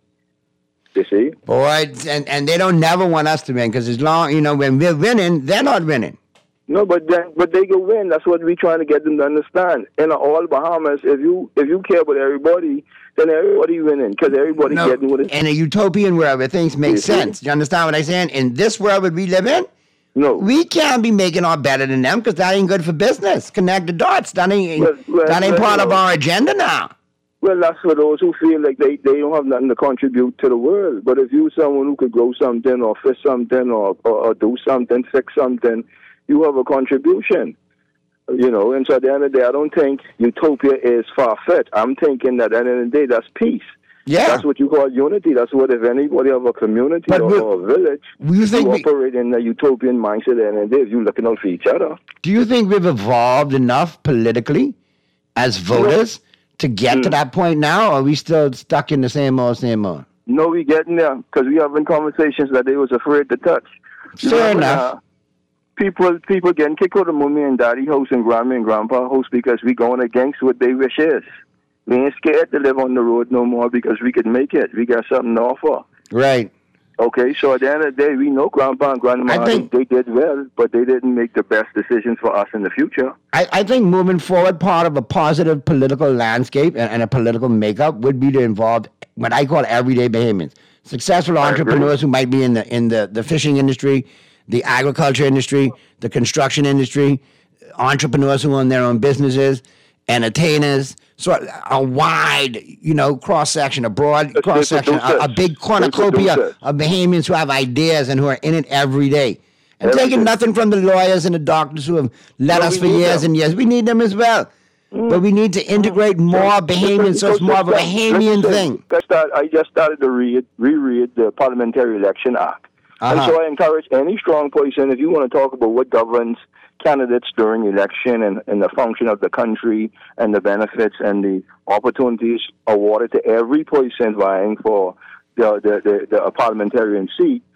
O: You see?
E: Boy, and, and they don't never want us to win because as long, you know, when we're winning, they're not winning.
O: No, but then, but they can win. That's what we're trying to get them to understand. In all Bahamas, if you if you care about everybody, then everybody winning because everybody
E: No,
O: getting what it.
E: in a utopian world where things make sense. You understand what I'm saying? In this world that we live in,
O: no,
E: we can't be making our better than them because that ain't good for business. Connect the dots. That ain't
O: Well, well,
E: that ain't
O: well,
E: part of
O: well.
E: our agenda now.
O: Well, that's for those who feel like they, they don't have nothing to contribute to the world. But if you're someone who could grow something or fix something or, or, or do something, fix something, you have a contribution. You know, and so at the end of the day, I don't think utopia is far-fetched. I'm thinking that at the end of the day, that's peace.
E: Yeah.
O: That's what you call unity. That's what if anybody have a community
E: But
O: or,
E: we-
O: or a village,
E: you think we-
O: operate in a utopian mindset at the end of the day if you're looking out for each other.
E: Do you think we've evolved enough politically as voters to get
O: Hmm.
E: to that point now, or are we still stuck in the same old, same old?
O: No, we getting there because we having conversations that they was afraid to touch. You
E: Fair
O: know,
E: enough.
O: uh, people, people getting kicked out of mommy and daddy house and grandma and grandpa house because we going against what they wish is. We ain't scared to live on the road no more because we could make it. We got something to offer.
E: Right.
O: Okay, so at the end of the day, we know grandpa and grandma,
E: I think-
O: they did well, but they didn't make the best decisions for us in the future.
E: I, I think moving forward, part of a positive political landscape and, and a political makeup would be to involve what I call everyday Bahamians. Successful
O: I agree.
E: entrepreneurs who might be in the in the, the fishing industry, the agriculture industry, the construction industry, entrepreneurs who own their own businesses, entertainers, so a wide, you know, cross-section, a broad
O: They
E: cross-section, a,
O: produce
E: a
O: it.
E: big
O: They
E: cornucopia
O: produce it.
E: of Bahamians who have ideas and who are in it every day. And
O: Every
E: taking
O: day.
E: nothing from the lawyers and the doctors who have led
O: No,
E: us
O: we
E: for
O: need
E: years
O: them.
E: and years. We need them as well. But we need to integrate more Bahamians, so it's more of a Bahamian thing.
O: I, start, I just started to read, reread the Parliamentary Election Act. And
E: Uh-huh.
O: so I encourage any strong person, if you want to talk about what governs candidates during election and, and the function of the country and the benefits and the opportunities awarded to every person vying for the, the, the, the a parliamentarian seat,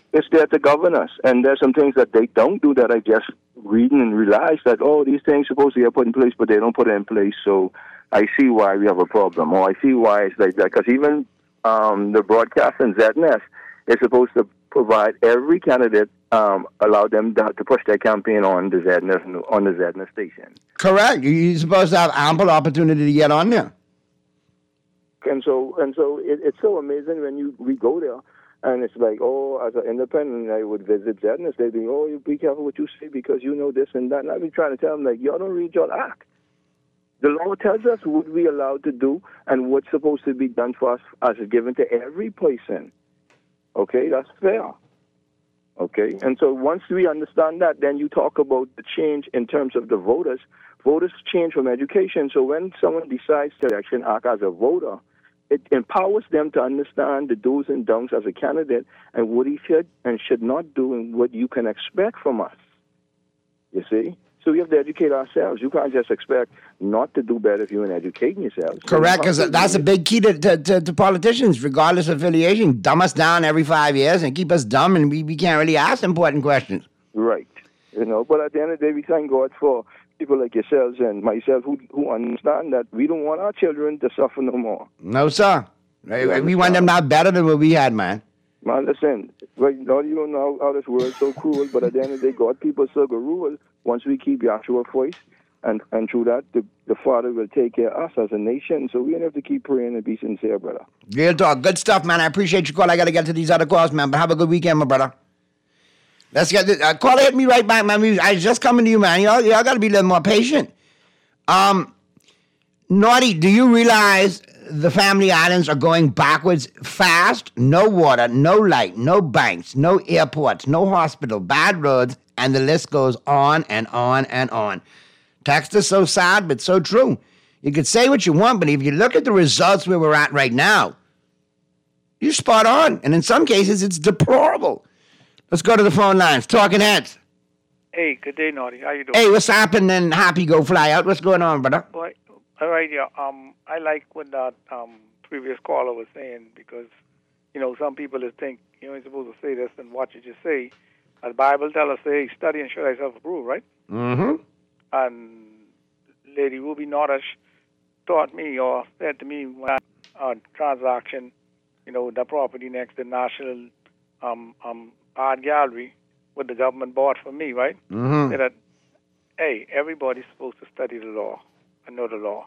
O: it's there to govern us. And there's some things that they don't do that I just reading and realize that, oh, these things supposed to get put in place, but they don't put it in place. So I see why we have a problem, or I see why it's like that. Because even um, the broadcast in Z N S is supposed to provide every candidate, um, allow them to, to push their campaign on the Z N S, on the Z N S station.
E: Correct. You're supposed to have ample opportunity to get on there.
O: And so, and so, it, it's so amazing when you we go there, and it's like, oh, as an independent, I would visit Z N S. They'd be, oh, you be careful what you say because you know this and that. And I'd be trying to tell them, like, y'all don't read your act. The law tells us what we allowed to do and what's supposed to be done for us as is given to every person. Okay, that's fair. Okay, and so once we understand that, then you talk about the change in terms of the voters. Voters change from education. So when someone decides to actually act as a voter, it empowers them to understand the do's and don'ts as a candidate and what he should and should not do and what you can expect from us. You see? So we have to educate ourselves. You can't just expect not to do better if you're educating yourselves.
E: Correct, because that's a big key to, to, to, to politicians, regardless of affiliation. Dumb us down every five years and keep us dumb, and we, we can't really ask important questions.
O: Right. You know, but at the end of the day, we thank God for people like yourselves and myself who who understand that we don't want our children to suffer no more.
E: No, sir. We, we want them not better than what we had, man.
O: Man, listen, right now you don't know how this world's so cruel, but at the end of the day, God, people still go rule once we keep Yahshua first, and, and through that, the, the Father will take care of us as a nation. So we have to keep praying and be sincere, brother.
E: Real talk. Good stuff, man. I appreciate your call. I got to get to these other calls, man, but have a good weekend, my brother. Let's get this. Uh, caller, hit me right back, man. I was just coming to you, man. Y'all, y'all got to be a little more patient. Um, Naughty, do you realize the Family Islands are going backwards fast? No water, no light, no banks, no airports, no hospital, bad roads, and the list goes on and on and on. Text is so sad, but so true. You could say what you want, but if you look at the results where we're at right now, you're spot on. And in some cases, it's deplorable. Let's go to the phone lines. Talking Heads.
P: Hey, good day, Naughty. How you doing?
E: Hey, what's happening? Happy go fly out. What's going on, brother?
P: Boy, all right, yeah. Um, I like what that um previous caller was saying because, you know, some people just think you ain't supposed to say this and what you just say. The Bible tells us, hey, study and show thyself approved, right?
E: Mm-hmm.
P: And Lady Ruby Nordish taught me or said to me when I uh, transaction, you know, the property next to National um um Art Gallery, what the government bought for me, right?
E: Mm-hmm.
P: Said that, hey, everybody's supposed to study the law and know the law.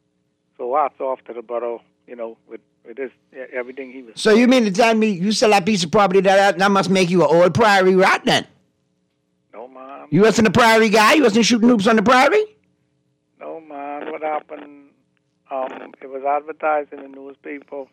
P: So hats off to the brother, you know, with, with this, everything he was.
E: So you mean to tell me you sell that piece of property that that must make you an old prairie rat then?
P: No, man.
E: You wasn't a prairie guy? You wasn't shooting hoops on the prairie?
P: No, man. What happened, um, it was advertised in the newspaper,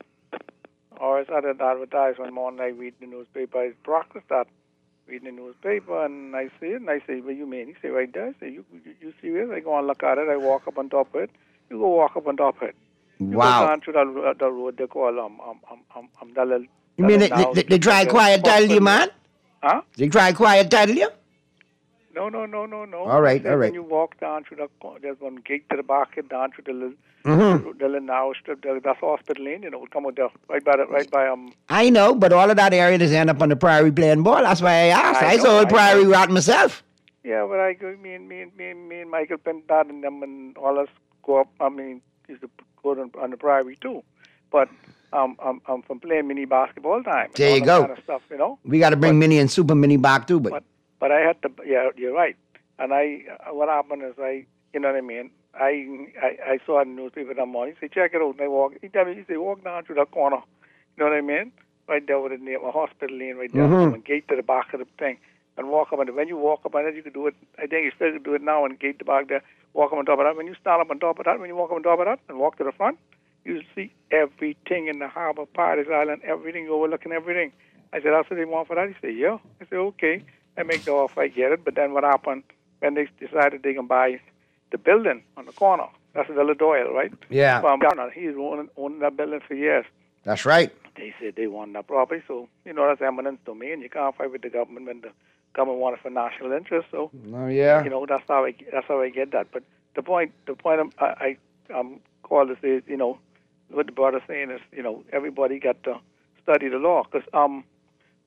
P: or it's other advertised one morning I read the newspaper. I practiced that, reading the newspaper, and I see it, and I say, what do you mean? He say, right there. I say, you, you, you serious? I go and look at it. I walk up on top of it. You go walk up on top of it. You
E: wow.
P: go down through the, the road they call, um, um, um, um, um the little...
E: You mean they, they, they try quiet title you, man?
P: Huh?
E: They try quiet title you?
P: No, no, no, no, no.
E: All right, all right.
P: When you walk down through the, there's one gate to the back, and down through the little,
E: mm-hmm.
P: the little narrow strip, the, that's Hospital Lane, you know, come out there, right by, the, right by, um...
E: I know, but all of that area does end up on the prairie playing ball. That's why I asked. I, I saw a prairie rat myself.
P: Yeah, but I go, me and, me and, me and, me and Michael Pentad and them and all us go up, I mean, used to go on, on the prairie too. But um, I'm, I'm from playing mini basketball time.
E: There you go.
P: Kind of stuff, you know?
E: We got to bring
P: but,
E: mini and super mini back too, but...
P: but... But I had to, yeah, you're right. And I, uh, what happened is I, you know what I mean? I, I, I saw it in the newspaper that morning. He said, check it out. And I walk. He tell me, he said, walk down through that corner. You know what I mean? Right there with the name, a hospital lane right there.
E: Mm-hmm.
P: And gate to the back of the thing. And walk up on it. When you walk up on it, you can do it. I think you still can do it now and gate the back there. Walk up on top of that. When you stand up on top of that, when you walk up on top of that and walk to the front, you'll see everything in the harbor, Paradise Island, everything, overlooking everything. I said, that's what they want for that? He said, yeah. I said, okay. I make the offer, I get it. But then what happened when they decided they can buy the building on the corner? That's Villa Doyle, right?
E: Yeah.
P: From he's owning, owning that building for years.
E: That's right.
P: They said they want that property, so, you know, that's eminent domain. You can't fight with the government when the government wants it for national interest. So,
E: oh, yeah.
P: You know, that's how I, that's how I get that. But the point, the point I'm, I, I um, called to say is, you know, what the brother's saying is, you know, everybody got to study the law. Because um,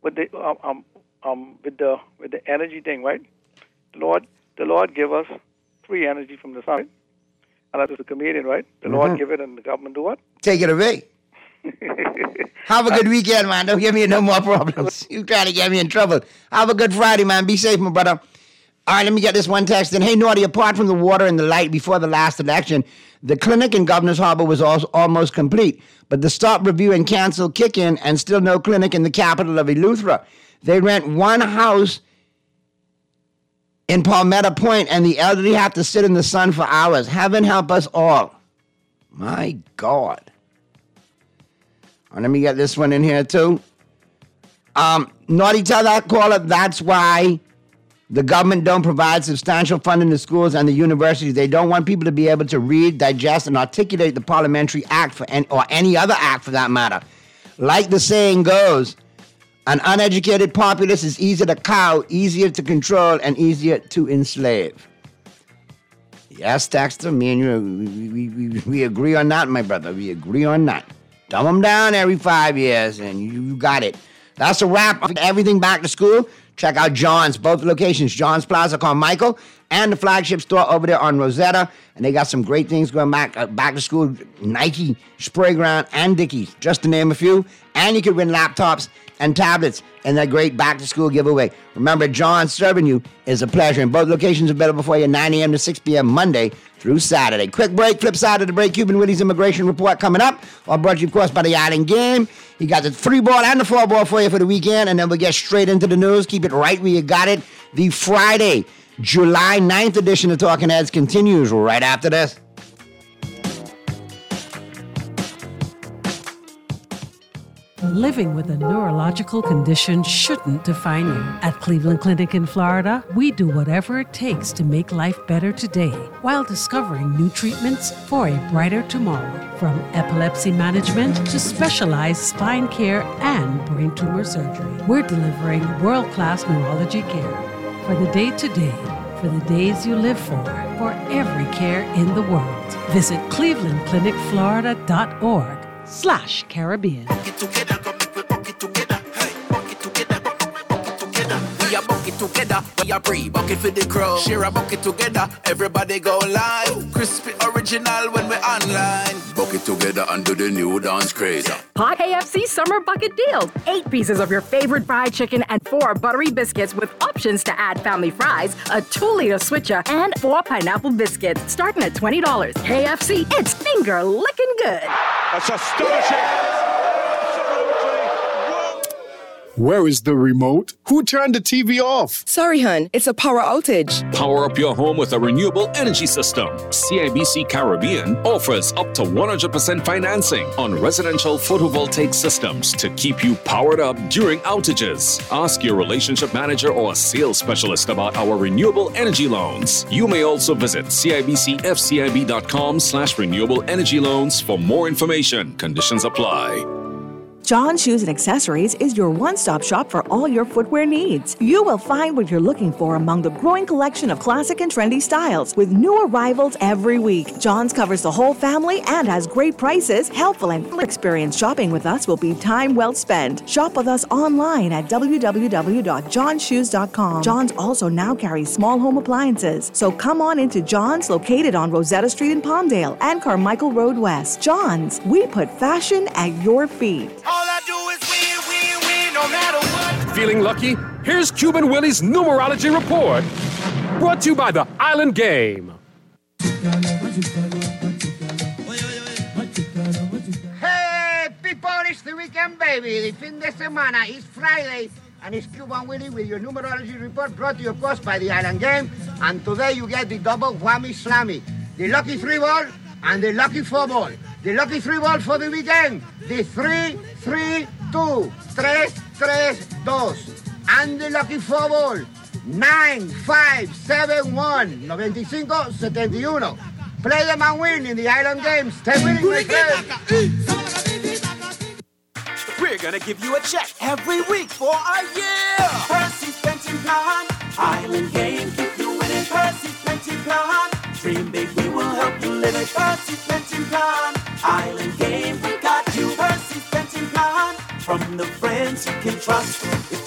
P: with the um, um um with the with the energy thing, right? The Lord the Lord give us free energy from the sun, right? And that's a comedian, right? The mm-hmm. Lord give it, and the government do what?
E: Take it away. Have a good weekend, man. Don't give me no more problems. You trying to get me in trouble. Have a good Friday, man. Be safe, my brother. All right, let me get this one text in. Hey, Naughty, apart from the water and the light before the last election, the clinic in Governor's Harbor was also almost complete. But the stop, review, and cancel kick in, and still no clinic in the capital of Eleuthera. They rent one house in Palmetto Point, and the elderly have to sit in the sun for hours. Heaven help us all. My God. All right, let me get this one in here, too. Um, Naughty, tell that caller that's why the government don't provide substantial funding to schools and the universities. They don't want people to be able to read, digest, and articulate the Parliamentary Act for any, or any other act for that matter. Like the saying goes, an uneducated populace is easier to cow, easier to control, and easier to enslave. Yes, Dexter, me and you, we, we, we, we agree on that, my brother. We agree on that. Dumb them down every five years, and you, you got it. That's a wrap. Everything back to school. Check out John's, both locations, John's Plaza, Carmichael, and the flagship store over there on Rosetta. And they got some great things going back uh, back to school, Nike, Sprayground, and Dickies, just to name a few. And you can win laptops and tablets in that great back-to-school giveaway. Remember, John serving you is a pleasure. And both locations are available for you nine a.m. to six p.m. Monday through Saturday. Quick break, flip side of the break. Cuban Willie's Immigration Report coming up. All brought to you, of course, by the Island Game. He got the three ball and the four ball for you for the weekend. And then we'll get straight into the news. Keep it right where you got it. The Friday, July ninth edition of Talking Heads continues right after this.
Q: Living with a neurological condition shouldn't define you. At Cleveland Clinic in Florida, we do whatever it takes to make life better today while discovering new treatments for a brighter tomorrow. From epilepsy management to specialized spine care and brain tumor surgery, we're delivering world-class neurology care for the day-to-day, for the days you live for, for every care in the world. Visit cleveland clinic florida dot org slash Caribbean.
G: We a bucket together, we a pre-bucket for the crowd. Share a bucket together, everybody go live. Crispy original when we online. Bucket together and do the new dance crazy.
I: Hot K F C Summer Bucket Deal. Eight pieces of your favorite fried chicken and four buttery biscuits with options to add family fries, a two-liter switcher, and four pineapple biscuits, starting at twenty dollars. K F C, it's finger licking good.
L: That's astonishing.
R: Where is the remote? Who turned the T V off?
S: Sorry, hun. It's a power outage.
F: Power up your home with a renewable energy system. C I B C Caribbean offers up to one hundred percent financing on residential photovoltaic systems to keep you powered up during outages. Ask your relationship manager or sales specialist about our renewable energy loans. You may also visit cibcfcib.com slash renewable energy loans for more information. Conditions apply.
T: John Shoes and Accessories is your one-stop shop for all your footwear needs. You will find what you're looking for among the growing collection of classic and trendy styles with new arrivals every week. John's covers the whole family and has great prices. Helpful and full experience shopping with us will be time well spent. Shop with us online at w w w dot john shoes dot com. John's also now carries small home appliances. So come on into John's, located on Rosetta Street in Palmdale and Carmichael Road West. John's, we put fashion at your feet.
G: All I do is win, win, win, no matter what.
F: Feeling lucky? Here's Cuban Willie's Numerology Report. Brought to you by the Island Game.
E: Hey, people, it's the weekend, baby. The fin de semana is Friday, and it's Cuban Willie with your Numerology Report, brought to you, of course, by the Island Game. And today you get the double whammy slammy, the lucky three ball and the lucky four ball. The lucky three ball for the weekend, the three, three, two, tres, tres, dos. And the lucky four ball, nine, five, seven, one, ninety-five, seventy-one. Play them and win in the Island Games. Stay winning, my friend.
G: We're gonna give you a check every week for a year. Percy's Pension Plan, Island Game, keep you winning. Percy's Pension Plan, dream big, we will help you live it. Percy's Pension Plan, Island Game, we got you. Percy's Pension Plan, from the friends you can trust. If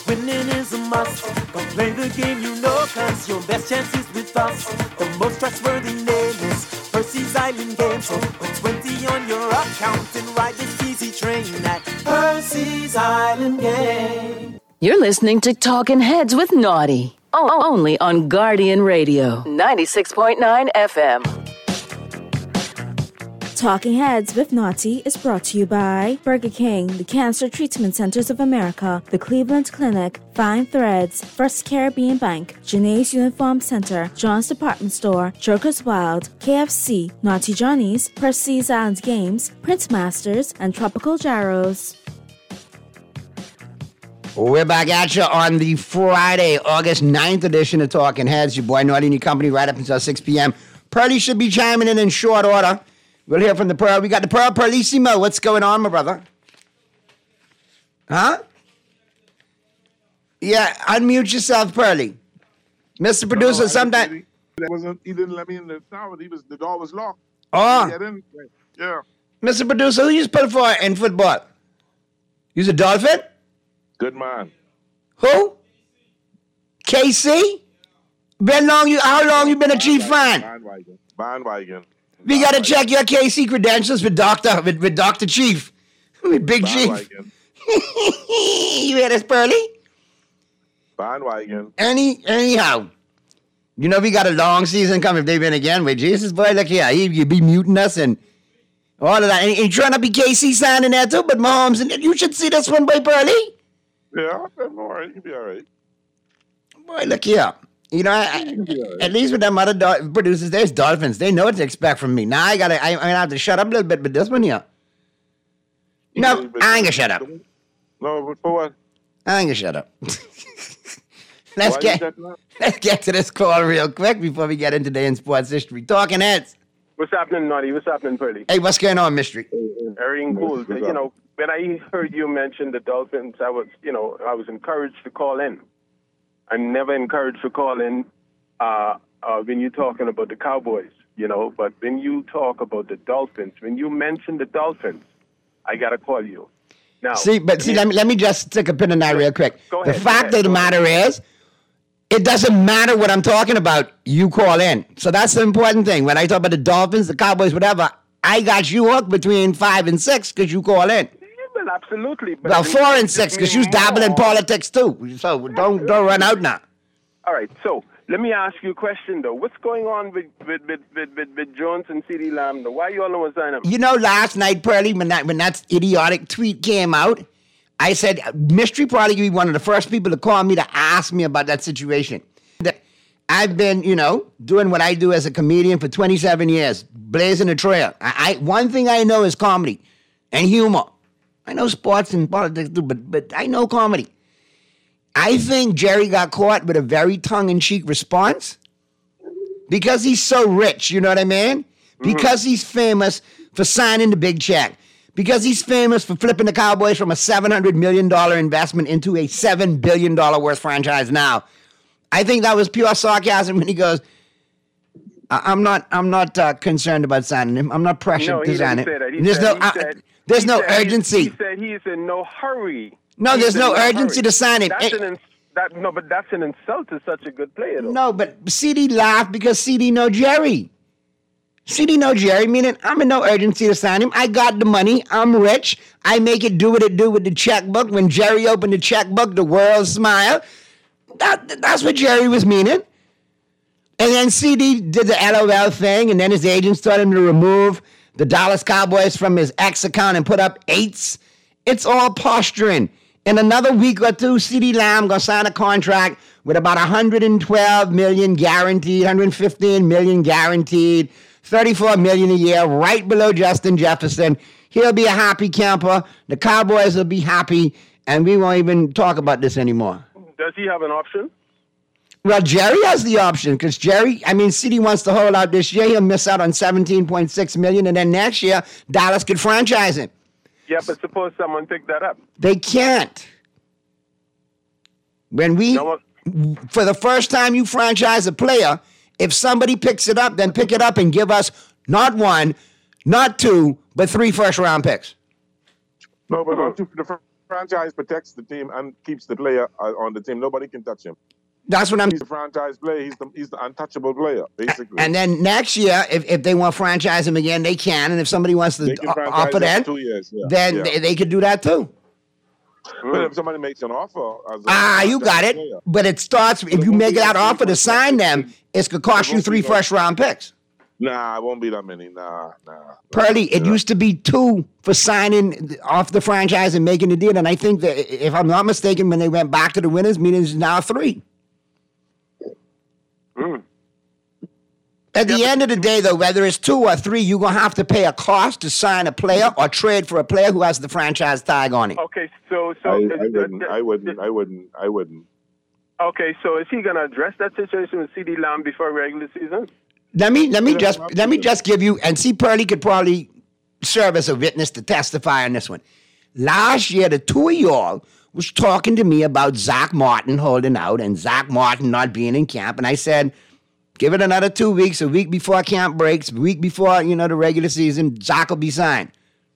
G: So put twenty on your account and ride this easy train at Percy's Island Game.
A: You're listening to Talking Heads with Naughty. Oh, only on Guardian Radio, ninety-six point nine F M.
D: Talking Heads with Naughty is brought to you by Burger King, the Cancer Treatment Centers of America, the Cleveland Clinic, Fine Threads, First Caribbean Bank, Janae's Uniform Center, John's Department Store, Joker's Wild, K F C, Naughty Johnny's, Percy's Island Games, Prince Masters, and Tropical Jarrows.
E: We're back at you on the Friday, August ninth edition of Talking Heads. Your boy Naughty and your company right up until six p.m. Pearly should be chiming in in short order. We'll hear from the Pearl. We got the Pearl Pearlissimo. What's going on, my brother? Huh? Yeah, unmute yourself, Pearly. Mister Producer,
U: no,
E: sometime...
U: That wasn't, he didn't let me in the tower. He was, the door was locked.
E: Oh.
U: In, yeah.
E: Mister Producer, who you put for in football? You's a Dolphin?
U: Good man.
E: Who? K C? Been long you how long you been a Chief fan?
U: Bandwagon. Bandwagon.
E: We gotta check your K C credentials with Doctor with, with Doctor Chief. With Big Chief. You hear this, Pearly?
U: Bandwagon.
E: Any anyhow. You know we got a long season coming if they win again. Wait, Jesus boy, look here. He you be muting us and all of that. And he trying to be K C signing there too, but Mahomes, and you should see this one, boy, Pearly.
U: Yeah, I'm all right. You'll be all right.
E: Boy, look here. You know, I, I, at least with them other do- producers, there's Dolphins. They know what to expect from me. Now I gotta, I, I'm gonna have to shut up a little bit with this one here. No, yeah, I ain't gonna shut up.
U: No, but for what?
E: I ain't gonna shut up. let's
U: Why
E: get, let's get to this call real quick before we get into the in sports history. Talking Heads.
V: What's happening, Naughty? What's happening, Pearly?
E: Hey, what's going on, Mystery?
V: Everything cool. You know, when I heard you mention the Dolphins, I was, you know, I was encouraged to call in. I'm never encouraged to call in uh, uh, when you're talking about the Cowboys, you know, but when you talk about the Dolphins, when you mention the Dolphins, I got to call you. Now,
E: see, but see, let me, let me just stick a pin in that real quick.
V: Go
E: the
V: ahead,
E: fact
V: go
E: of the matter is, it doesn't matter what I'm talking about. You call in. So that's the important thing. When I talk about the Dolphins, the Cowboys, whatever, I got you hooked between five and six because you call in.
V: Well, absolutely. But
E: well, four and six because you dabble in politics too. So don't don't run out now.
V: All right. So let me ask you a question though. What's going on with with with, with, with, with Jones and CeeDee Lamb though? Why you all want to sign him?
E: You know, last night, Pearly, when that when that idiotic tweet came out, I said Mystery probably be one of the first people to call me to ask me about that situation. That I've been, you know, doing what I do as a comedian for twenty-seven years, blazing a trail. I, I one thing I know is comedy and humor. I know sports and politics too, but but I know comedy. I think Jerry got caught with a very tongue-in-cheek response because he's so rich, you know what I mean? Mm-hmm. Because he's famous for signing the big check. Because he's famous for flipping the Cowboys from a seven hundred million dollars investment into a seven billion dollars worth franchise now. I think that was pure sarcasm when he goes, I'm not I'm not uh, concerned about signing him. I'm not pressured
V: no,
E: to sign him. There's
V: said,
E: no,
V: he
E: uh,
V: said,
E: there's
V: he
E: no
V: said,
E: urgency.
V: He, he said he is in no hurry.
E: No,
V: He's
E: there's no,
V: no
E: urgency
V: hurry.
E: to sign him.
V: That's
E: It,
V: an ins- that, no, but that's an insult to such a good player, though.
E: no, but C D laughed because C D know Jerry. C D know Jerry, meaning I'm in no urgency to sign him. I got the money. I'm rich. I make it do what it do with the checkbook. When Jerry opened the checkbook, the world smiled. That, that's what Jerry was meaning. And then C D did the L O L thing, and then his agents told him to remove the Dallas Cowboys from his X account and put up eights. It's all posturing. In another week or two, CeeDee Lamb gonna sign a contract with about one hundred twelve million dollars guaranteed, one hundred fifteen million dollars guaranteed, thirty-four million dollars a year, right below Justin Jefferson. He'll be a happy camper. The Cowboys will be happy, and we won't even talk about this anymore.
V: Does he have an option?
E: Well, Jerry has the option because Jerry, I mean, C D wants to hold out this year. He'll miss out on seventeen point six million dollars, and then next year, Dallas could franchise him.
V: Yeah, but suppose someone picked that up.
E: They can't. When we,
V: no
E: for the first time you franchise a player, if somebody picks it up, then pick it up and give us not one, not two, but three first-round picks.
U: No, but mm-hmm. the franchise protects the team and keeps the player on the team. Nobody can touch him.
E: That's what I'm.
U: He's a franchise player. He's the he's the untouchable player, basically.
E: And then next year, if, if they want to franchise him again, they can. And if somebody wants to offer that,
U: two years, yeah.
E: then
U: yeah.
E: They, they could do that too.
U: But if somebody makes an offer, as a
E: ah, you got it.
U: Player,
E: but it starts if you make that offer to sign them, it's gonna cost you three first round picks.
U: Nah, it won't be that many. Nah, nah.
E: Pearly, it yeah. used to be two for signing off the franchise and making the deal. And I think that, if I'm not mistaken, when they went back to the winners meeting, it's now three.
U: Mm.
E: At the yeah, end of the day, though, whether it's two or three, you're going to have to pay a cost to sign a player or trade for a player who has the franchise tag on him.
V: Okay, so... so
U: I,
V: uh,
U: I, wouldn't,
V: uh,
U: I wouldn't, I wouldn't, I wouldn't.
V: Okay, so is he going to address that situation with CeeDee Lamb before regular season?
E: Let me let me yeah, just absolutely. let me just give you, and see, Pearly could probably serve as a witness to testify on this one. Last year, the two of y'all was talking to me about Zach Martin holding out and Zach Martin not being in camp, and I said, give it another two weeks, a week before camp breaks, a week before, you know, the regular season, Zach will be signed.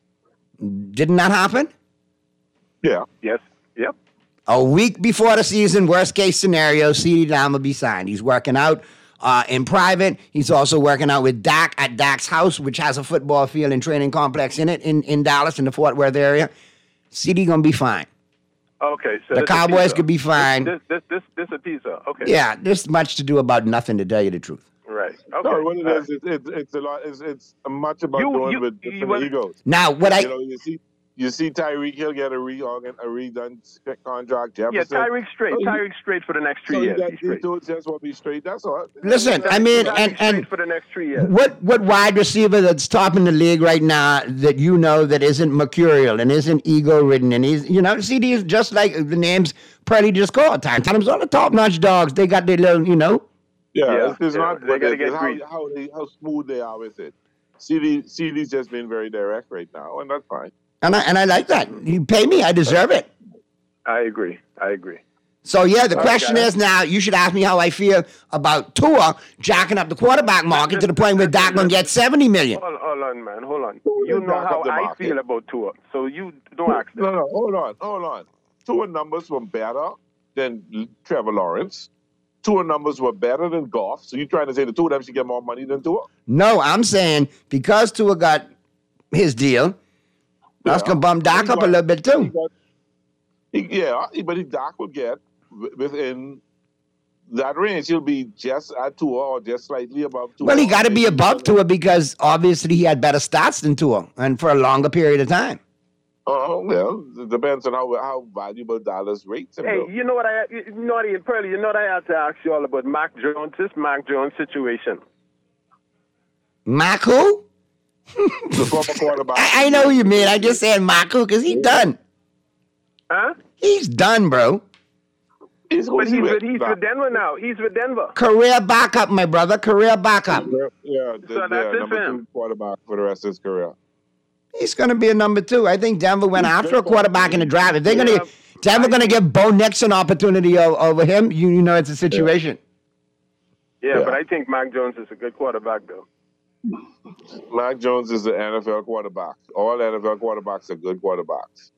E: Didn't that happen?
U: Yeah.
V: Yes. Yep.
E: A week before the season, worst case scenario, CeeDee Lamb will be signed. He's working out uh, in private. He's also working out with Dak at Dak's house, which has a football field and training complex in it in, in Dallas, in the Fort Worth area. CeeDee going to be fine.
V: Okay, so
E: the Cowboys could be fine.
V: This, this, this, this a pizza. Okay.
E: Yeah, there's much to do about nothing, to tell you the truth.
V: Right. Okay.
U: No, what it is, it's, it's, it's a lot. It's, it's much about
V: you,
U: doing
V: you,
U: with different
V: you,
U: egos.
E: Now, what I
U: you know, you see, you see Tyreek Hill get a re a redone contract. Jefferson.
V: Yeah, Tyreek straight. So Tyreek straight for the next three
U: so
V: years.
U: That, he do just want to be straight. That's all.
E: Listen, I mean, and and
V: for the next three years.
E: What what wide receiver that's topping the league right now that you know that isn't mercurial and isn't ego ridden and he's you know CeeDee is just like the names Pearly just called. Time times all the top notch dogs. They got their little you know.
U: Yeah,
V: yeah
U: it's, it's
V: yeah,
U: not.
V: They gotta get
U: how how, they, how smooth they are with it. CeeDee CeeDee's just been very direct right now, and that's fine.
E: And I and I like that. You pay me, I deserve it.
V: I agree. I agree.
E: So yeah, the All question right, is now. You should ask me how I feel about Tua jacking up the quarterback market to the point where Dak gonna get seventy million.
V: Hold, hold on, man. Hold on. You know how I feel about Tua, so you don't ask that.
U: No, no. Hold on. Hold on. Tua numbers were better than Trevor Lawrence. Tua numbers were better than Goff. So you trying to say the two of them should get more money than Tua?
E: No, I'm saying because Tua got his deal.
U: Yeah.
E: That's going to bump Dak up a little bit, too.
U: He got, he, yeah, but he, Dak will get within that range. He'll be just at Tua or just slightly above Tua.
E: Well, he got to be above Tua because obviously he had better stats than Tua and for a longer period of time.
U: Oh, well, it depends on how how valuable Dallas rates him.
V: Hey,
U: though.
V: you know what I, you know what, I, Pearly, you know what I had to ask you all about Mac Jones, this Mac Jones situation.
E: Mac who?
U: The former quarterback.
E: I, I know who you mean. I just said Maku because he's done.
V: Huh?
E: He's done, bro.
U: He's,
V: but he's,
U: he
V: with, he's with Denver now. He's with Denver.
E: Career backup, my brother. Career backup.
U: Yeah, the,
V: so that's
U: yeah,
V: it
U: number
V: for him.
U: two quarterback for the rest of his career.
E: He's going to be a number two. I think Denver went
U: He's
E: after a quarterback in the draft. If they're
V: yeah,
E: going to, Denver going to give Bo Nix an opportunity over him. You, you know, it's a situation.
V: Yeah. yeah,
U: Yeah.
V: but I think Mac Jones is a good quarterback, though.
U: Mac Jones is an N F L quarterback. All N F L quarterbacks are good quarterbacks.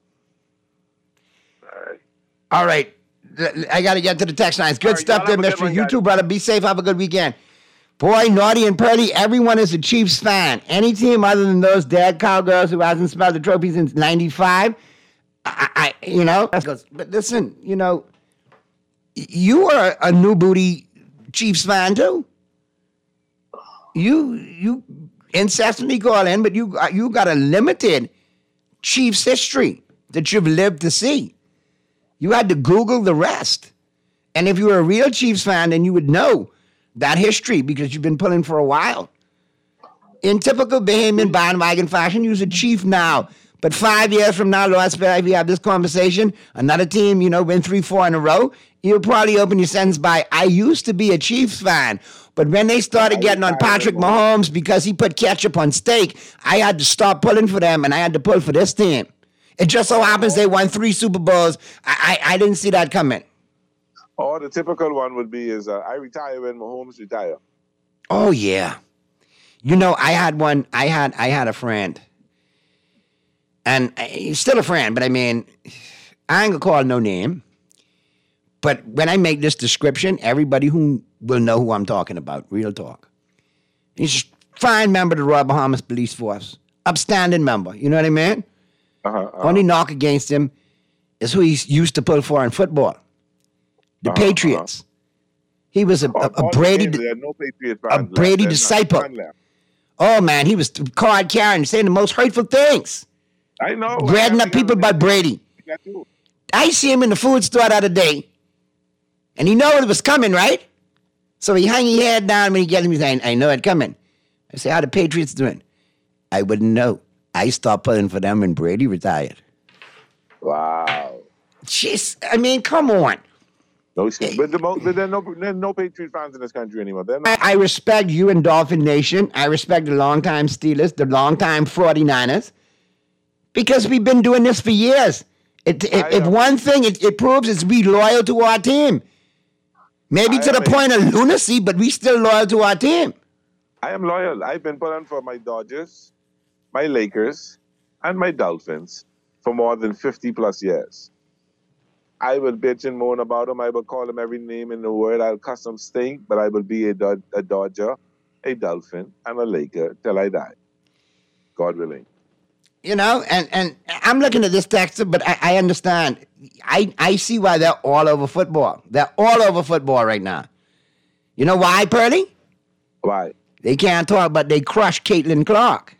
V: All right.
E: All right. I got to get to the text lines. Good
V: right,
E: stuff there, Mister You too, brother. Be safe. Have a good weekend. Boy, Naughty and Pearly, everyone is a Chiefs fan. Any team other than those dead cowgirls who hasn't smelled the trophy since ninety-five, I, I you know. But listen, you know, you are a new booty Chiefs fan too. You you incessantly call in, but you you got a limited Chiefs history that you've lived to see. You had to Google the rest. And if you were a real Chiefs fan, then you would know that history because you've been pulling for a while. In typical Bahamian bandwagon fashion, you're a Chief now. But five years from now, Lord spare, if we have this conversation, another team, you know, win three, four in a row, you'll probably open your sentence by, I used to be a Chiefs fan. But when they started getting on Patrick Mahomes because he put ketchup on steak, I had to stop pulling for them, and I had to pull for this team. It just so happens they won three Super Bowls. I I, I didn't see that coming.
U: Or the typical one would be is uh, I retire when Mahomes retire.
E: Oh yeah, you know I had one. I had I had a friend, and he's still a friend. But I mean, I ain't gonna call no name. but when I make this description, everybody who will know who I'm talking about. Real talk. He's a fine member of the Royal Bahamas Police Force. Upstanding member. You know what I mean?
U: Uh-huh, uh-huh.
E: Only knock against him is who he's used to pull for in football. The
U: Uh-huh,
E: Patriots. He was a, a, a Brady,
U: There are no Patriot
E: a
U: fans
E: Brady
U: left. There's not
E: disciple.
U: one left.
E: Oh man, he was card carrying, saying the most hurtful things.
U: I know.
E: Breading up people about Brady. I see him in the food store the other day, and he know it was coming, right? So he hung his head down when he get him. He's saying, I know it coming. I say, how the Patriots doing? I wouldn't know. I stopped pulling for them when Brady retired.
U: Wow.
E: Jeez, I mean, come on.
U: No, but, the, but there are no, there are no Patriot fans in this country anymore. They're not.
E: I, I respect you and Dolphin Nation. I respect the longtime Steelers, the longtime forty-niners, because we've been doing this for years. It, it, if one thing it, it proves is we loyal to our team. Maybe
U: I
E: to the
U: am a-
E: point of lunacy, but we still loyal to our team.
U: I am loyal. I've been pulling for my Dodgers, my Lakers, and my Dolphins for more than fifty plus years. I will bitch and moan about them. I will call them every name in the world. I'll cuss them stink, but I will be a, Dod- a Dodger, a Dolphin, and a Laker till I die. God willing.
E: You know, and, and I'm looking at this text, but I, I understand. I, I see why they're all over football. They're all over football right now. You know why, Pearly?
U: Why?
E: They can't talk, but they crushed Caitlin Clark.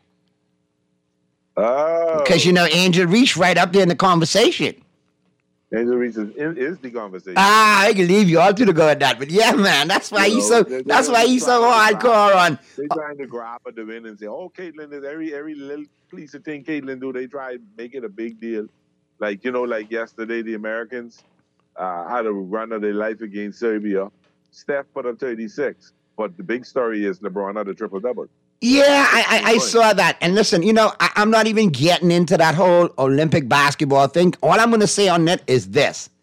U: Oh.
E: Because, you know, Angel Reese right up there in the conversation.
U: Angel Reese is, is the conversation.
E: Ah, I can leave you all to the go at that. But yeah, man, that's why
U: You
E: he's
U: know,
E: so
U: they're-
E: that's
U: they're
E: why he's so
U: trying to
E: hardcore
U: grab-
E: on.
U: They trying to grab at the win and say, "Oh, Caitlin is every every little piece of thing Caitlin do." They try to make it a big deal, like you know, like yesterday the Americans uh, had a run of their life against Serbia. Steph put up thirty-six, but the big story is LeBron had a triple double.
E: Yeah, I, I, I saw that. And listen, you know, I, I'm not even getting into that whole Olympic basketball thing. All I'm going to say on that is this.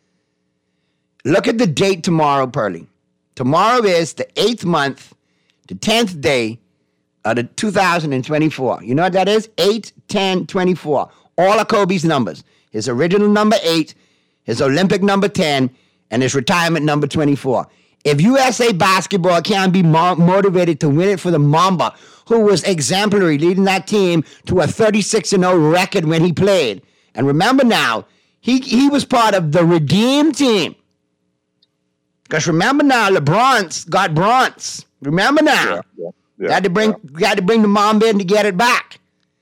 E: Look at the date tomorrow, Pearly. Tomorrow is the eighth month, the tenth day of the two thousand twenty-four. You know what that is? eight, ten, twenty-four. All of Kobe's numbers. His original number eight, his Olympic number ten, and his retirement number twenty-four. If U S A Basketball can be mo- motivated to win it for the Mamba, who was exemplary, leading that team to a thirty-six and oh record when he played. And remember now, he, he was part of the Redeem team. Because remember now, LeBron's got bronze. Remember now.
U: Yeah, yeah, yeah,
E: had to bring
U: yeah.
E: had to bring the Mamba in to get it back.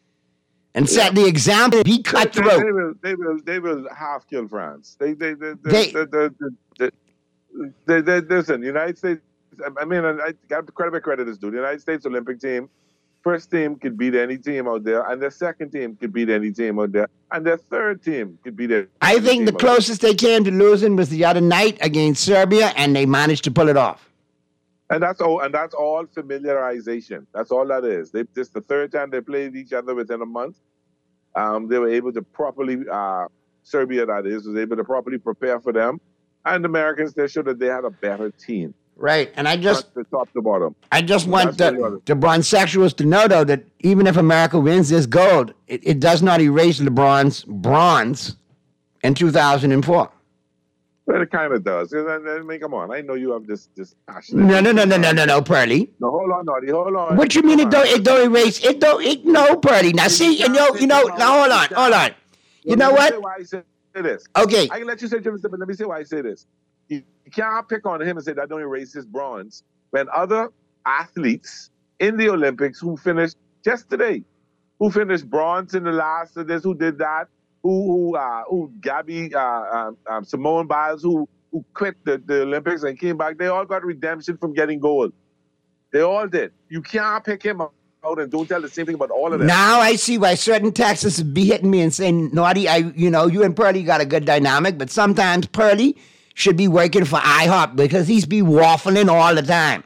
E: And set the example. Be
U: They,
E: cutthroat.
U: they will, they will, they will half kill France. They, they, they,
E: They-
U: they, they, they, they, they, they, listen. The United States. I mean, I got credit where credit is due. The United States Olympic team, first team could beat any team out there, and their second team could beat any team out there, and their third team could beat any.
E: I think
U: team
E: the
U: out there.
E: closest they came to losing was the other night against Serbia, and they managed to pull it off.
U: And that's all. And that's all familiarization. That's all that is. They this the third time they played each other within a month. Um, they were able to properly uh, Serbia, that is, was able to properly prepare for them, and the Americans they showed that they had a better team.
E: Right, and I just
U: the top to bottom.
E: I just want
U: That's
E: the,
U: what it
E: the bronzexuals to know, though, that even if America wins this gold, it, it does not erase LeBron's bronze in two thousand four.
U: But it kind of does. And, and, I mean, come on. I know you have this this passion.
E: No, no, no, no, no, no, no, Pearly.
U: No, hold on, Naughty. Hold on.
E: What you mean it don't, it don't erase, it don't, it, no, Pearly. Now, see, you know, you know, now, hold on, hold on. You know
U: Let me
E: what?
U: say why I say this.
E: Okay.
U: I can let you say Jimmy, but let me say why I say this. You, you can't pick on him and say that don't erase his bronze when other athletes in the Olympics who finished just today, who finished bronze in the last of this, who did that, who who uh, who Gabby uh, um, um, Simone Biles, who who quit the, the Olympics and came back, they all got redemption from getting gold. They all did. You can't pick him out and don't tell the same thing about all of them.
E: Now I see why certain Texans would be hitting me and saying, Naughty, I, you know, you and Pearly got a good dynamic, but sometimes Pearly should be working for IHOP because he's be waffling all the time.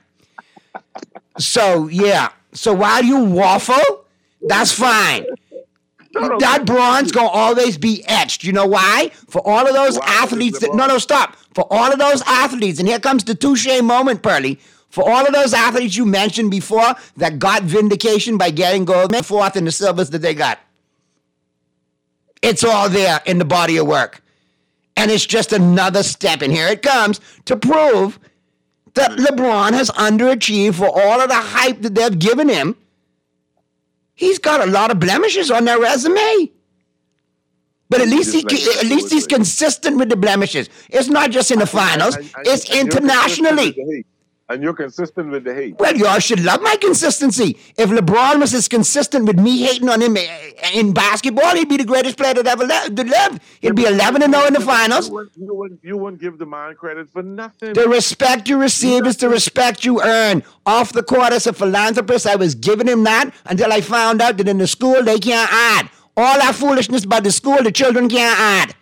E: So, yeah. So while you waffle, that's fine. That bronze gonna always be etched. You know why? For all of those athletes that, no, no, stop. For all of those athletes, and here comes the touche moment, Pearly. For all of those athletes you mentioned before that got vindication by getting gold, fourth in the silvers that they got. It's all there in the body of work. And it's just another step, and here it comes, to prove that LeBron has underachieved for all of the hype that they've given him. He's got a lot of blemishes on that resume. But at least he, at least he's consistent with the blemishes. It's not just in the finals,
U: And- and-
E: it's
U: and you're
E: internationally.
U: consistent with the hate. And you're consistent with the hate.
E: Well, y'all should love my consistency. If LeBron was as consistent with me hating on him in basketball, he'd be the greatest player that ever lived. He'd be eleven and oh in the finals.
U: You wouldn't, you, wouldn't, you wouldn't give the man credit for nothing.
E: The respect you receive is the respect you earn. Off the court as a philanthropist, I was giving him that until I found out that in the school they can't add. All that foolishness about the school, the children can't add.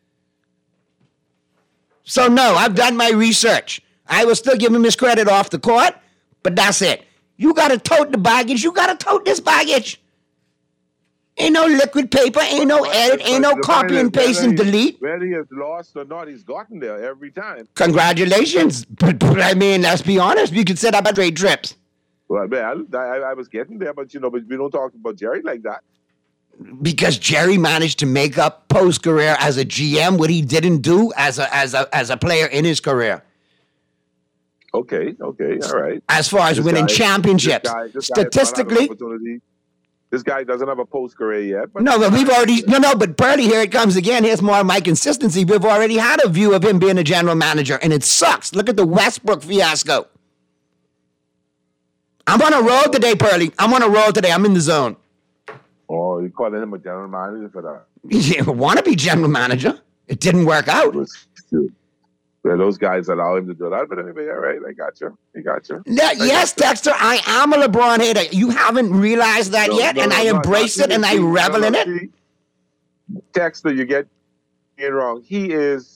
E: So no, I've done my research. I will still give him his credit off the court, but that's it. You got to tote the baggage. You got to tote this baggage. Ain't no liquid paper. Ain't no edit. Ain't no
U: The
E: copy
U: point
E: and
U: is,
E: paste
U: whether
E: and
U: he-
E: delete.
U: Whether he has lost or not, he's gotten there every time.
E: Congratulations. But, but I mean, let's be honest. You could set up a trade trips.
U: Well, man, I, I, I was getting there, but you know, but we don't talk about Jerry like that.
E: Because Jerry managed to make up post career as a G M what he didn't do as a as a as a player in his career.
U: Okay, okay, all right.
E: As far as
U: This
E: winning
U: guy-
E: championships,
U: this guy- this guy has not had an
E: statistically,
U: opportunity. This guy doesn't have a post career yet. But
E: no, but we've already no, no. But Purdy, here it comes again. Here's more of my consistency. We've already had a view of him being a general manager, and it sucks. Look at the Westbrook fiasco. I'm on a roll today, Purdy. I'm on a roll today. I'm in the zone.
U: Oh, you calling him a general manager for that?
E: Yeah, want to be general manager? It didn't work out.
U: Well, those guys allow him to do that. But anyway, all right, I got you. I got you.
E: Yeah, yes, Dexter, I am a LeBron hater. You haven't realized that
U: No,
E: yet,
U: no,
E: and
U: no,
E: I
U: no,
E: embrace
U: no,
E: it, and I
U: no, no,
E: revel
U: no,
E: in it.
U: see, Dexter, you get it wrong. He is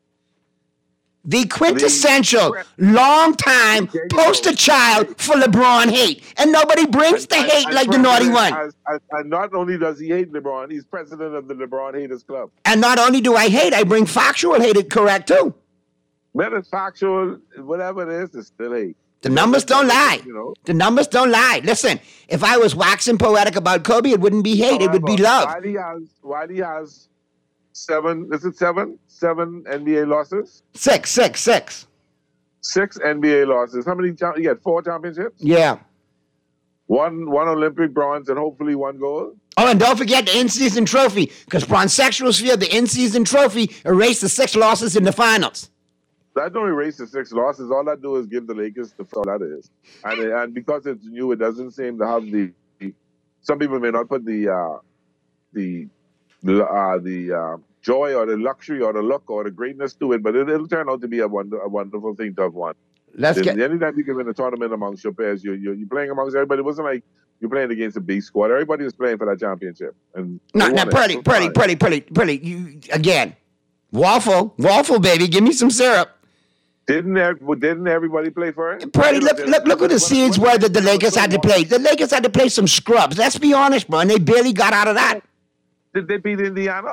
E: The quintessential, long-time poster child for LeBron hate. And nobody brings the hate
U: and
E: like the naughty
U: president-
E: one.
U: as- as- and not only does he hate LeBron, he's president of the LeBron Haters Club.
E: And not only do I hate, I bring factual hate correct, too.
U: Whether it's factual, whatever it is, it's still hate.
E: The numbers don't lie.
U: You know?
E: The numbers don't lie. Listen, if I was waxing poetic about Kobe, it wouldn't be hate. It would be
U: However,
E: love.
U: While he has, while he has seven, is it seven? Seven N B A losses?
E: Six, six, six.
U: Six N B A losses. How many? Cha- you got four championships?
E: Yeah.
U: One, one Olympic bronze, and hopefully one gold.
E: Oh, and don't forget the in-season trophy, because Bronzexuals feel the in-season trophy erased the six losses in the finals.
U: That don't erase the six losses. All I do is give the Lakers the all that is, and and because it's new, it doesn't seem to have the. the some people may not put the uh, the uh, the uh, joy or the luxury or the luck or the greatness to it, but it, it'll turn out to be a, wonder, a wonderful thing to have won.
E: Let's
U: Then
E: get.
U: anytime you can win a tournament amongst your peers, you you you're playing amongst everybody. It wasn't like you're playing against a B squad. Everybody was playing for that championship, and
E: No,
U: they
E: no,
U: won it.
E: pretty,
U: So
E: pretty,
U: fine.
E: pretty, pretty, pretty. You again, waffle, waffle, baby. Give me some syrup.
U: Didn't ev- well, didn't everybody play for it?
E: Pretty, look, look, look what the scenes were that the Lakers had to play. The Lakers had to play some scrubs. Let's be honest, bro, and they barely got out of that.
U: Did they beat Indiana?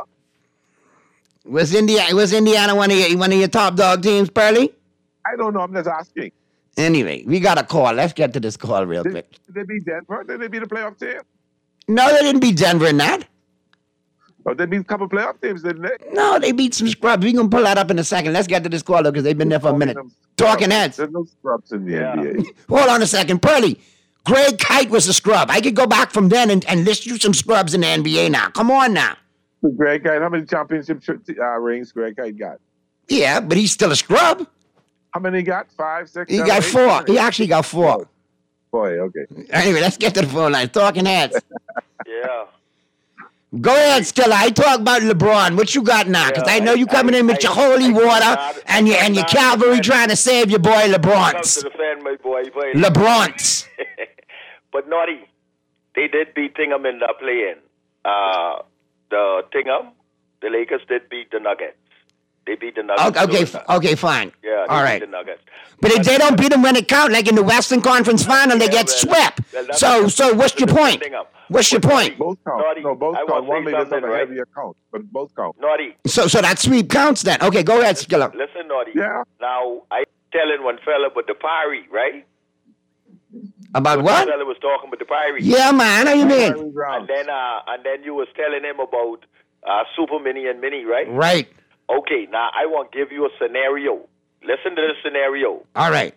E: Was Indiana was Indiana one of your one of your top dog teams, Pearly?
U: I don't know. I'm just asking.
E: Anyway, we got a call. Let's get to this call real quick.
U: Did they beat Denver? Did they beat a playoff team?
E: No, they didn't beat Denver in that.
U: Oh, they beat a couple playoff teams, didn't they?
E: No, they beat some scrubs. We can pull that up in a second. Let's get to this call though, because they've been there for a minute. Talking heads.
U: There's no scrubs in the N B A.
E: Hold on a second, Pearly. Greg Kite was a scrub. I could go back from then and, and list you some scrubs in the N B A now. Come on now.
U: Greg Kite, how many championship uh, rings Greg Kite got?
E: Yeah, but he's still a scrub.
U: How many he got? Five, six,
E: He
U: seven,
E: got
U: eight?
E: four. He actually got four.
U: Boy, okay.
E: Anyway, let's get to the phone line. Talking heads.
N: Yeah.
E: Go ahead, Stella. I talk about LeBron. What you got now? Because I know you coming in with your holy water and your and your cavalry trying to save your boy
N: Come to
E: LeBron's.
N: defend my boy. boy.
E: LeBron's.
N: But Naughty, they did beat Tingham in the play-in. Uh, the Tingham, the Lakers did beat the Nuggets. They beat the Nuggets.
E: Okay, okay,
N: too.
E: f- okay, fine.
N: Yeah, they
E: All
N: beat
E: right.
N: the Nuggets.
E: But if they don't beat them when it counts, like in the Western Conference Final, they get swept. So, so what's your point? What's your point?
U: Both count. No, both
N: I
U: count.
N: want
U: One
N: to
U: may
N: say
U: just have
N: something,
U: a
N: right?
U: heavier count, but both count.
N: Naughty.
E: So, so that sweep counts then. Okay, go ahead, Skilla.
N: Listen, Naughty.
U: Yeah.
N: Now, I telling one fella about the Pyrie, right?
E: About
N: One
E: what?
N: fella was talking about the Pyrie.
E: Yeah, man. How you mean?
N: And then, uh, and then you was telling him about uh, Super Mini and Mini, right?
E: Right.
N: Okay, now I want to give you a scenario. Listen to this scenario.
E: All right.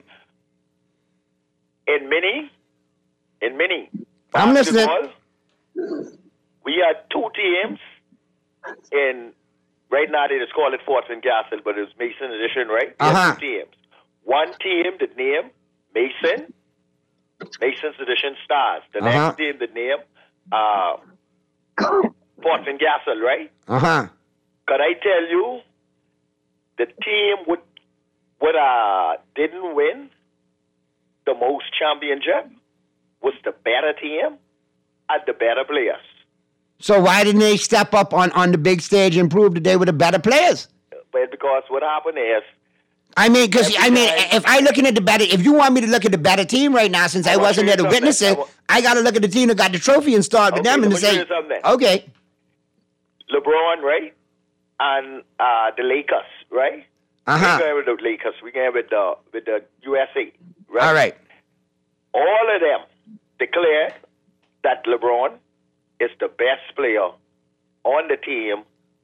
N: In mini, in mini,
E: I'm listening.
N: basketball, we had two teams in, right now they just call it Forts and Castle, but it's Mason Edition, right? We had
E: Uh-huh.
N: two teams. One team, the name, Mason, Mason's Edition Stars. The
E: Uh-huh.
N: next team, the name, uh, Forts and Castle, right?
E: Uh-huh.
N: Could I tell you, the team would, would uh, didn't win the most championship was the better team and the better players.
E: So why didn't they step up on, on the big stage and prove that they were the better players?
N: But because what happened is,
E: I mean, because I mean, if I looking at the better, if you want me to look at the better team right now, since I,
N: I want
E: wasn't
N: you
E: there
N: to
E: to
N: do
E: witness it,
N: something.
E: I got to look at the team that got the trophy and start with
N: Okay,
E: them and
N: let
E: to
N: me
E: say,
N: tell you something.
E: okay,
N: LeBron, right, and uh, the Lakers, right?
E: Uh-huh.
N: We going with the Lakers. We going with the with the U S A, right?
E: all right,
N: All of them declared that LeBron is the best player on the team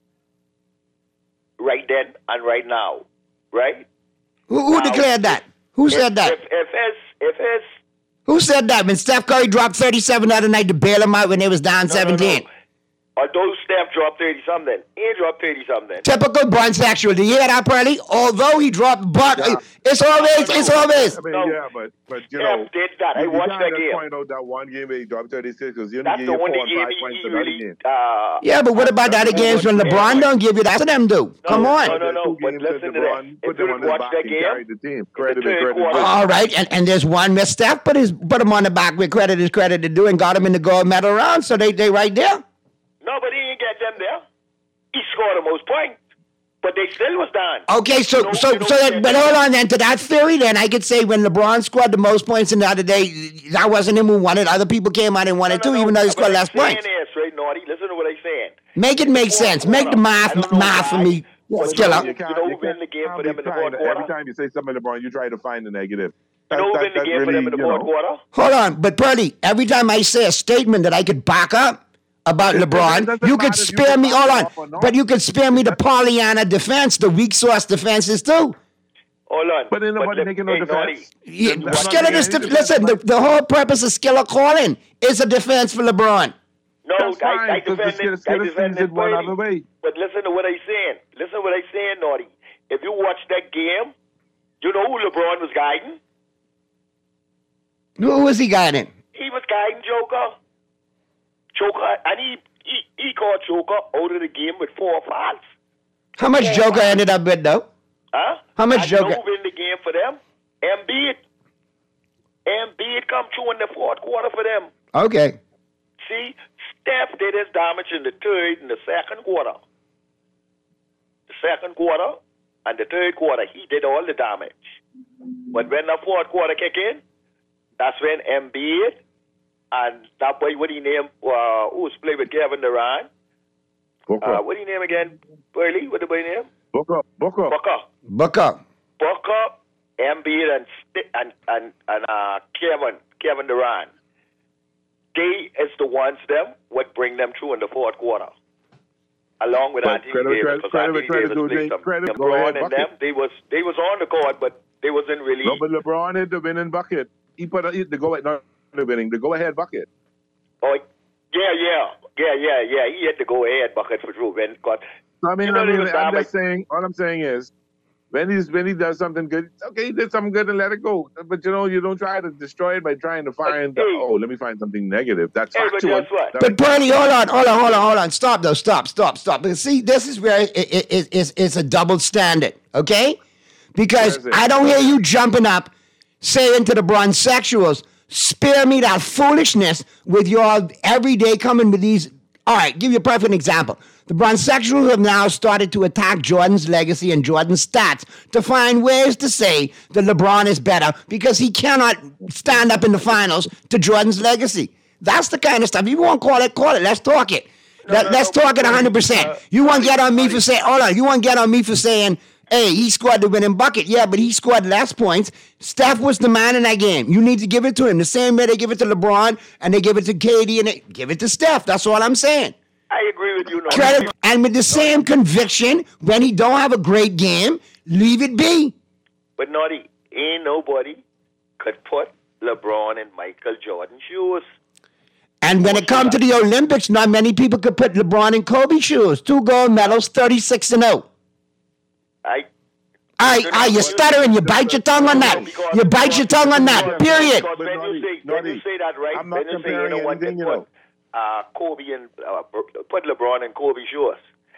N: right then and right now, right?
E: who, who
N: Now,
E: declared that? Who said
N: if,
E: that?
N: If, if it's if it's
E: Who said that? When Steph Curry dropped thirty-seven the other night to bail them out when they was down seventeen.
N: although Steph dropped thirty something, he dropped thirty something.
E: Typical Brunsexual. Did you hear that, Pearly? Although he dropped, but
U: Yeah.
E: it's always, it's always.
U: I mean,
N: No.
U: yeah, but but you
N: Steph
U: know,
N: did that. I
U: you, you
N: watched
U: can't
N: that
U: just
N: game.
U: point out that one game where he dropped thirty-six because you only
N: That's
U: gave
N: the
U: you four
N: only
U: and
N: game
U: five
N: he,
U: points
N: he
U: for that
N: really.
U: game.
N: Uh,
E: Yeah, but what about the other games when LeBron don't give you that? That's what them do. Come on.
N: No, no, no.
U: Two
N: But
U: games
N: listen
U: that
N: to
U: LeBron
N: that.
U: put
N: If you
U: them on his
N: watch
U: back
N: that
U: and
N: game,
U: carried the team. Credit
N: third
U: and credit.
N: quarter-
E: All right, and, and there's one where Steph put his put him on the back with credit is credit to do and got him in the gold medal round, so they they right there.
N: No, but he didn't get them there. He scored the most points, but they still was down.
E: Okay, so
N: You know-
E: so
N: you know
E: so
N: what
E: that,
N: I'm
E: but
N: saying?
E: hold on then to that theory. Then I could say when LeBron scored the most points in the other day, that wasn't him who won it. Other people came out and won it too, even though he scored less
N: What I'm
E: points.
N: saying is, right, Naughty, listen to what I'm saying.
E: Make it make sense. Make the math math for me,
U: But
E: Skiller.
U: you can't,
N: You know
U: you
N: who win the game
U: can't
N: for
U: be
N: them in the
U: trying
N: fourth
U: to-
N: quarter?
U: Every time you say something, LeBron, you try to find the negative.
N: You know who
U: That-
N: win the
U: that-
N: game
U: that
N: for them in the
U: really,
N: fourth
U: you know.
N: quarter?
E: Hold on, but Purdy, every time I say a statement that I could back up about
U: It- it
E: LeBron,
U: doesn't
E: you
U: matter
E: could
U: if you
E: spare
U: can
E: me.
U: back
E: Hold
U: it
E: on,
U: up or not.
E: but you could spare me the Pollyanna defense, the weak source defenses too.
N: Hold on.
U: But ain't nobody
N: let-
U: making no
N: hey,
U: defense.
N: Naughty,
E: Yeah,
U: I'm not
E: Skiller
U: making
E: is
U: any
E: def-
U: defense,
E: listen. The,
U: but-
E: the whole purpose of Skiller calling is a defense for LeBron.
N: No,
U: That's
N: I, I
U: fine, 'cause the
N: defend
U: Skiller-
N: it. I
U: Skiller
N: defend
U: sees
N: it
U: it one
N: Brady.
U: other way.
N: But listen to what I'm saying. Listen to what I'm saying, Naughty. If you watch that game, you know who LeBron was guiding?
E: Who was he guiding?
N: He was guiding Joker. Joker, and he, he, he caught Joker out of the game with four fouls.
E: How much Joker ended up with though?
N: Huh?
E: How much
N: and
E: Joker?
N: You know who win the game for them? Embiid. Embiid come through in the fourth quarter for them.
E: Okay.
N: See, Steph did his damage in the third and the second quarter. The second quarter and the third quarter, he did all the damage. But when the fourth quarter kick in, that's when Embiid and that boy, what he name, uh, who was playing with Kevin Durant.
U: Booker.
N: Uh, what he name again? Burley, what the boy name?
U: Booker. Booker.
N: Booker.
E: Booker.
N: Booker, Embiid, and Sti- and and and uh, Kevin Kevin Durant. They is the ones them what bring them through in the fourth quarter, along with
U: But
N: Anthony
U: credit-
N: Davis.
U: credit-
N: Because
U: credit-
N: Anthony
U: credit
N: Davis
U: to
N: played
U: Jay-
N: some.
U: credit- go ahead,
N: LeBron and
U: bucket.
N: them, they was they was on the court, but they wasn't really.
U: No, but LeBron hit the winning bucket. He put a, he, the go not the winning, the go ahead bucket.
N: Oh, yeah, yeah, yeah, yeah, yeah. He had to go ahead bucket for Drew. When got.
U: I mean,
N: You know
U: I
N: they
U: mean,
N: was
U: I'm
N: down
U: just saying. All I'm saying is, when he's when he does something good, okay, he did something good and let it go. But you know, you don't try to destroy it by trying to find. oh, let me find something negative. That's
N: Hey, but
U: factual.
N: guess what?
U: That-
E: But Bernie, hold on, hold on, hold on, hold on. Stop though. Stop, stop, stop. Because see, this is where it, it, it, it's, it's a double standard, okay? Because
U: Where is it?
E: I don't hear you jumping up saying to the Brunsexuals, spare me that foolishness with your every day coming with these. All right, give you a perfect example. The Brunsexuals have now started to attack Jordan's legacy and Jordan's stats to find ways to say that LeBron is better because he cannot stand up in the finals to Jordan's legacy. That's the kind of stuff. If you want to call it, call it. Let's talk it. Let, let's talk it one hundred percent. You want to get on me for saying, hold on, you want to get on me for saying, hey, he scored the winning bucket. Yeah, but he scored less points. Steph was the man in that game. You need to give it to him. The same way they give it to LeBron and they give it to K D and they give it to Steph. That's all I'm saying.
N: I agree with you. No.
E: Try to, and with the same conviction, when he don't have a great game, leave it be.
N: But Naughty, ain't nobody could put LeBron in Michael Jordan's shoes.
E: And when it comes to the Olympics, not many people could put LeBron in Kobe's shoes. Two gold medals, thirty-six and oh.
N: I.
E: I, I, you're stuttering. You bite your tongue on that. You bite your tongue on that. Period.
N: When you say, when you say that, right?
U: I'm not
N: when you say, you know what,
U: anything,
N: they
U: you know.
N: put uh, Kobe and uh, put LeBron in Kobe's shoes.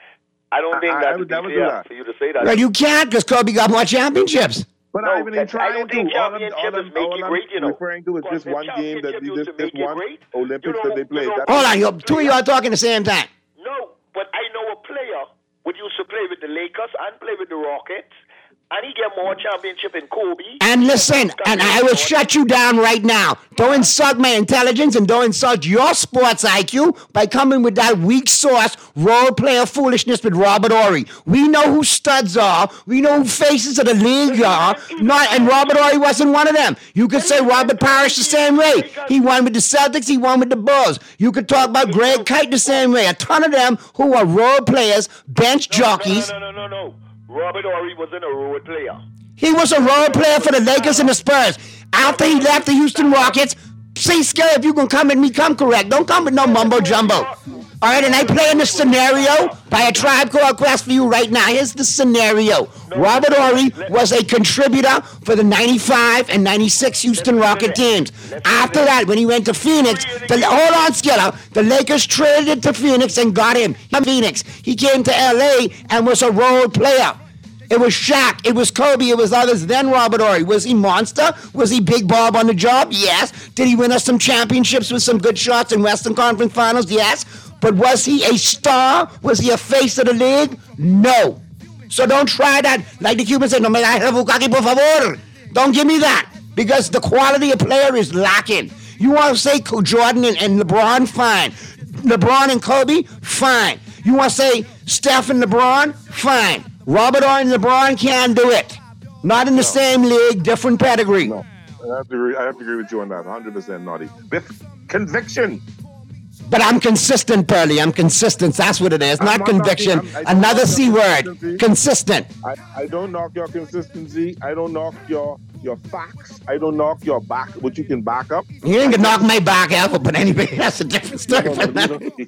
N: I don't think
U: I-
N: that
U: I
N: would
U: would
N: be
U: never do
N: fair
U: that.
N: for you to say that.
E: Well, you can't because Kobe got more championships.
U: But
N: No,
U: I even ain't
N: that- I
U: trying
N: don't think
U: to. All I'm,
N: championship
U: all
N: is
U: I'm,
N: make
U: all
N: it
U: I'm
N: great, you know.
U: referring to is
N: Because
U: this
N: the
U: one game that
N: championship
U: this,
N: used to
U: this
N: make it
U: one
N: great.
U: Olympics
N: You
U: that
N: know-
U: they
N: you
U: played.
N: know-
U: That's
E: Hold on, you two of y'all talking at the same time.
N: No, but I know a player would used to play with the Lakers and play with the Rockets, and he get more championship in Kobe.
E: And listen, and I will shut you down right now. Don't insult my intelligence and don't insult your sports I Q by coming with that weak sauce role player foolishness with Robert Horry. We know who studs are. We know who faces of the league are. Not, and Robert Horry wasn't one of them. You could say Robert Parrish the same way. He won with the Celtics. He won with the Bulls. You could talk about Greg Kite the same way. A ton of them who are role players, bench jockeys.
N: No, no, no, no, no. Robert Horry wasn't a role player.
E: He was a role player for the Lakers and the Spurs. After he left the Houston Rockets, see, Scary, if you can come at me, come correct. Don't come with no mumbo jumbo. All right, and I play in the scenario by a Tribe Called Quest for you right now. Here's the scenario. Robert Horry was a contributor for the ninety-five and ninety-six Houston Rocket teams. After that, when he went to Phoenix, the, hold on, Skiller, the Lakers traded to Phoenix and got him. Phoenix. He came to L A and was a role player. It was Shaq. It was Kobe. It was others. Then Robert Horry. Was he monster? Was he Big Bob on the job? Yes. Did he win us some championships with some good shots in Western Conference Finals? Yes. But was he a star? Was he a face of the league? No. So don't try that. Like the Cubans said, no me das el bukkake, por favor. Don't give me that. Because the quality of player is lacking. You want to say Jordan and, and LeBron? Fine. LeBron and Kobe? Fine. You want to say Steph and LeBron? Fine. Robert Horry and LeBron can't do it. Not in the no. same league, different pedigree.
U: No, I have to agree, I have to agree with you on that. one hundred percent Naughty. With conviction.
E: But I'm consistent, Pearly. I'm consistent. That's what it is. Not, not conviction. Knocking, Another C word. Consistent.
U: I, I don't knock your consistency. I don't knock your your facts. I don't knock your back, what you can back up.
E: You ain't gonna knock my back ever, but anyway, that's a different story. No, no, no, no.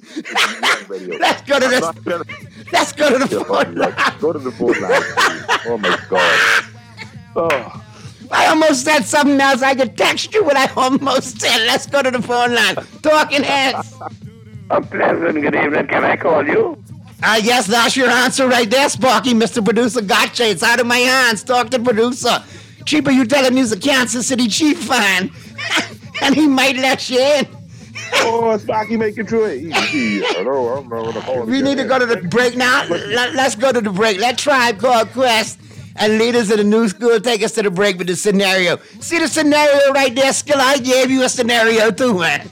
E: Let's go to this. Let's go to the phone line.
U: Go to the phone line. Oh my God. Oh.
E: I almost said something else. I could text you what I almost said. Let's go to the phone line. Talking Heads.
B: A pleasant good evening. Can I call you?
E: I guess that's your answer right there, Sparky. Mister Producer gotcha. It's out of my hands. Talk to producer. Cheaper, you telling me he's a Kansas City Chief fan. And he might let you in.
U: Oh, Sparky making true. Easy. I know, I'm not gonna call
E: We need to go to the break now. Let's go to the break. Let Tribe Called Quest and leaders of the new school take us to the break with the scenario. See the scenario right there, Skill? I gave you a scenario too, man.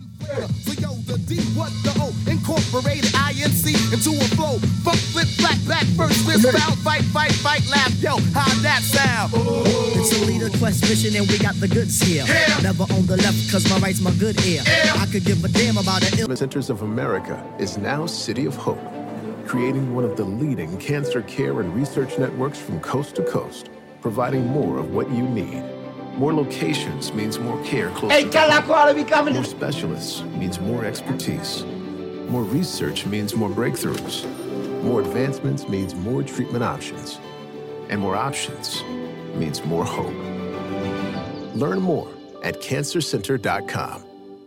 C: Incorporated I N C into a flow. Funk, flip, black, black, first, twist, foul, fight, fight, fight, laugh. Yo, how'd that sound?
W: It's a leader quest mission and we got the goods here. Yeah. Never on the left cause my right's my good ear. Yeah. I could give a damn about it.
H: The Centers of America is now City of Hope, creating one of the leading cancer care and research networks from coast to coast, providing more of what you need. More locations means more care closer
E: hey,
H: to
E: home.
H: More specialists means more expertise. More research means more breakthroughs. More advancements means more treatment options. And more options means more hope. Learn more at cancer center dot com.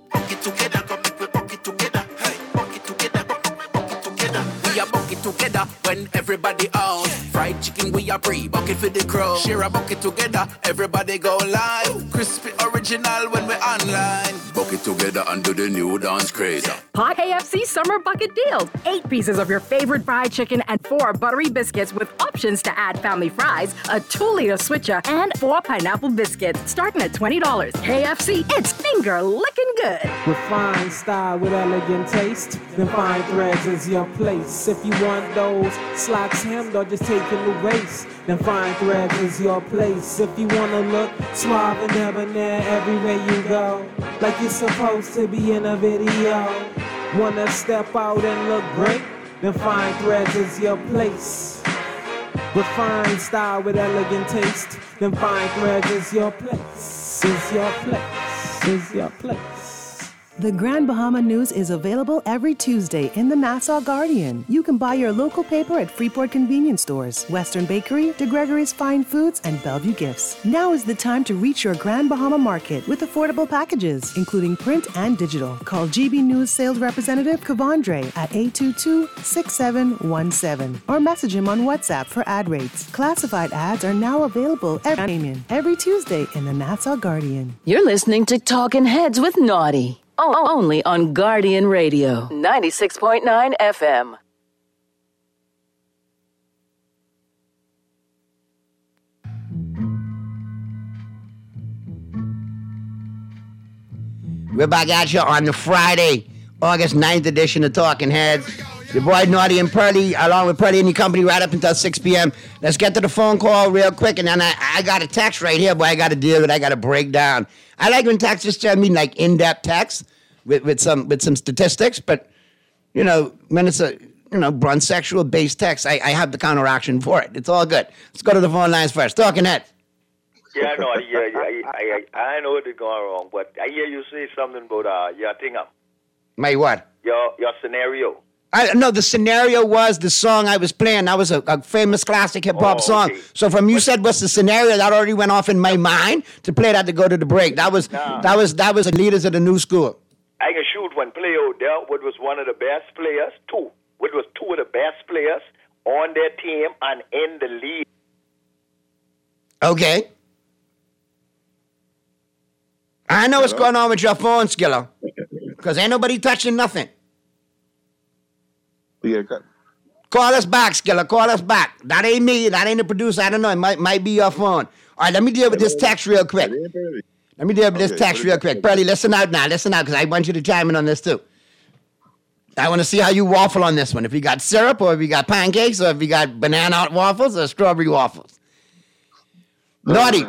C: We are bucket together when everybody owns. Fried chicken, we are free, bucket for the crow. Share a bucket together, everybody go live. Crispy original when we're online. Bucket together under the new dance craze.
I: Hot K F C Summer Bucket Deals. Eight pieces of your favorite fried chicken and four buttery biscuits with options to add family fries, a two-liter switcher, and four pineapple biscuits, starting at twenty dollars. K F C, it's finger-licking good.
X: Refined style with elegant taste, then Fine Threads is your place. If you want those slacks hemmed or just taking the waist, then Fine Threads is your place. If you want to look suave and debonair everywhere you go, like you're supposed to be in a video, Wanna step out and look great? Then Fine Threads is your place. Refined style with elegant taste. Then Fine Threads is your place. Is your place. Is your place.
J: The Grand Bahama News is available every Tuesday in the Nassau Guardian. You can buy your local paper at Freeport convenience stores, Western Bakery, DeGregory's Fine Foods, and Bellevue Gifts. Now is the time to reach your Grand Bahama market with affordable packages, including print and digital. Call G B News sales representative Kavandre at eight two two, six seven one seven or message him on WhatsApp for ad rates. Classified ads are now available every, every Tuesday in the Nassau Guardian.
A: You're listening to Talking Heads with Naughty. Oh, only on Guardian Radio, ninety-six point nine F M.
E: We're back at you on the Friday, August ninth edition of Talking Heads. Your boy Naughty and Pearly, along with Pearly and your company, right up until six p.m. Let's get to the phone call real quick, and then I, I got a text right here, boy, I got to deal with, I got to break down. I like when texts just tell me like in-depth text with, with some with some statistics, but, you know, when it's a, you know, brunch-sexual-based text, I, I have the counteraction for it. It's all good. Let's go to the phone lines first. Talking Heads.
N: Yeah, no, yeah, yeah, I, I, I, I know what is going wrong, but I hear you say something about uh, your thing up.
E: My what?
N: Your your scenario.
E: I no, the scenario was the song I was playing. That was a, a famous classic hip hop
N: Oh,
E: song.
N: okay.
E: So from you said what's the scenario, that already went off in my mind to play that to go to the break. That was
N: Nah.
E: that was that was the leaders of the new school.
N: I can shoot one player out there, what was one of the best players, two, what was two of the best players on their team and in the league.
E: Okay. I know what's going on with your phone, Skiller. Because ain't nobody touching nothing.
U: Yeah, cut.
E: Call us back, Skiller. Call us back. That ain't me. That ain't the producer. I don't know. It might might be your phone. All right, let me deal with this text real quick. Let me deal with this
U: Okay,
E: text
U: what
E: real
U: is
E: quick.
U: it?
E: Pearly, listen out now. Listen out, because I want you to chime in on this too. I want to see how you waffle on this one. If you got syrup, or if you got pancakes, or if you got banana waffles, or strawberry waffles. Naughty.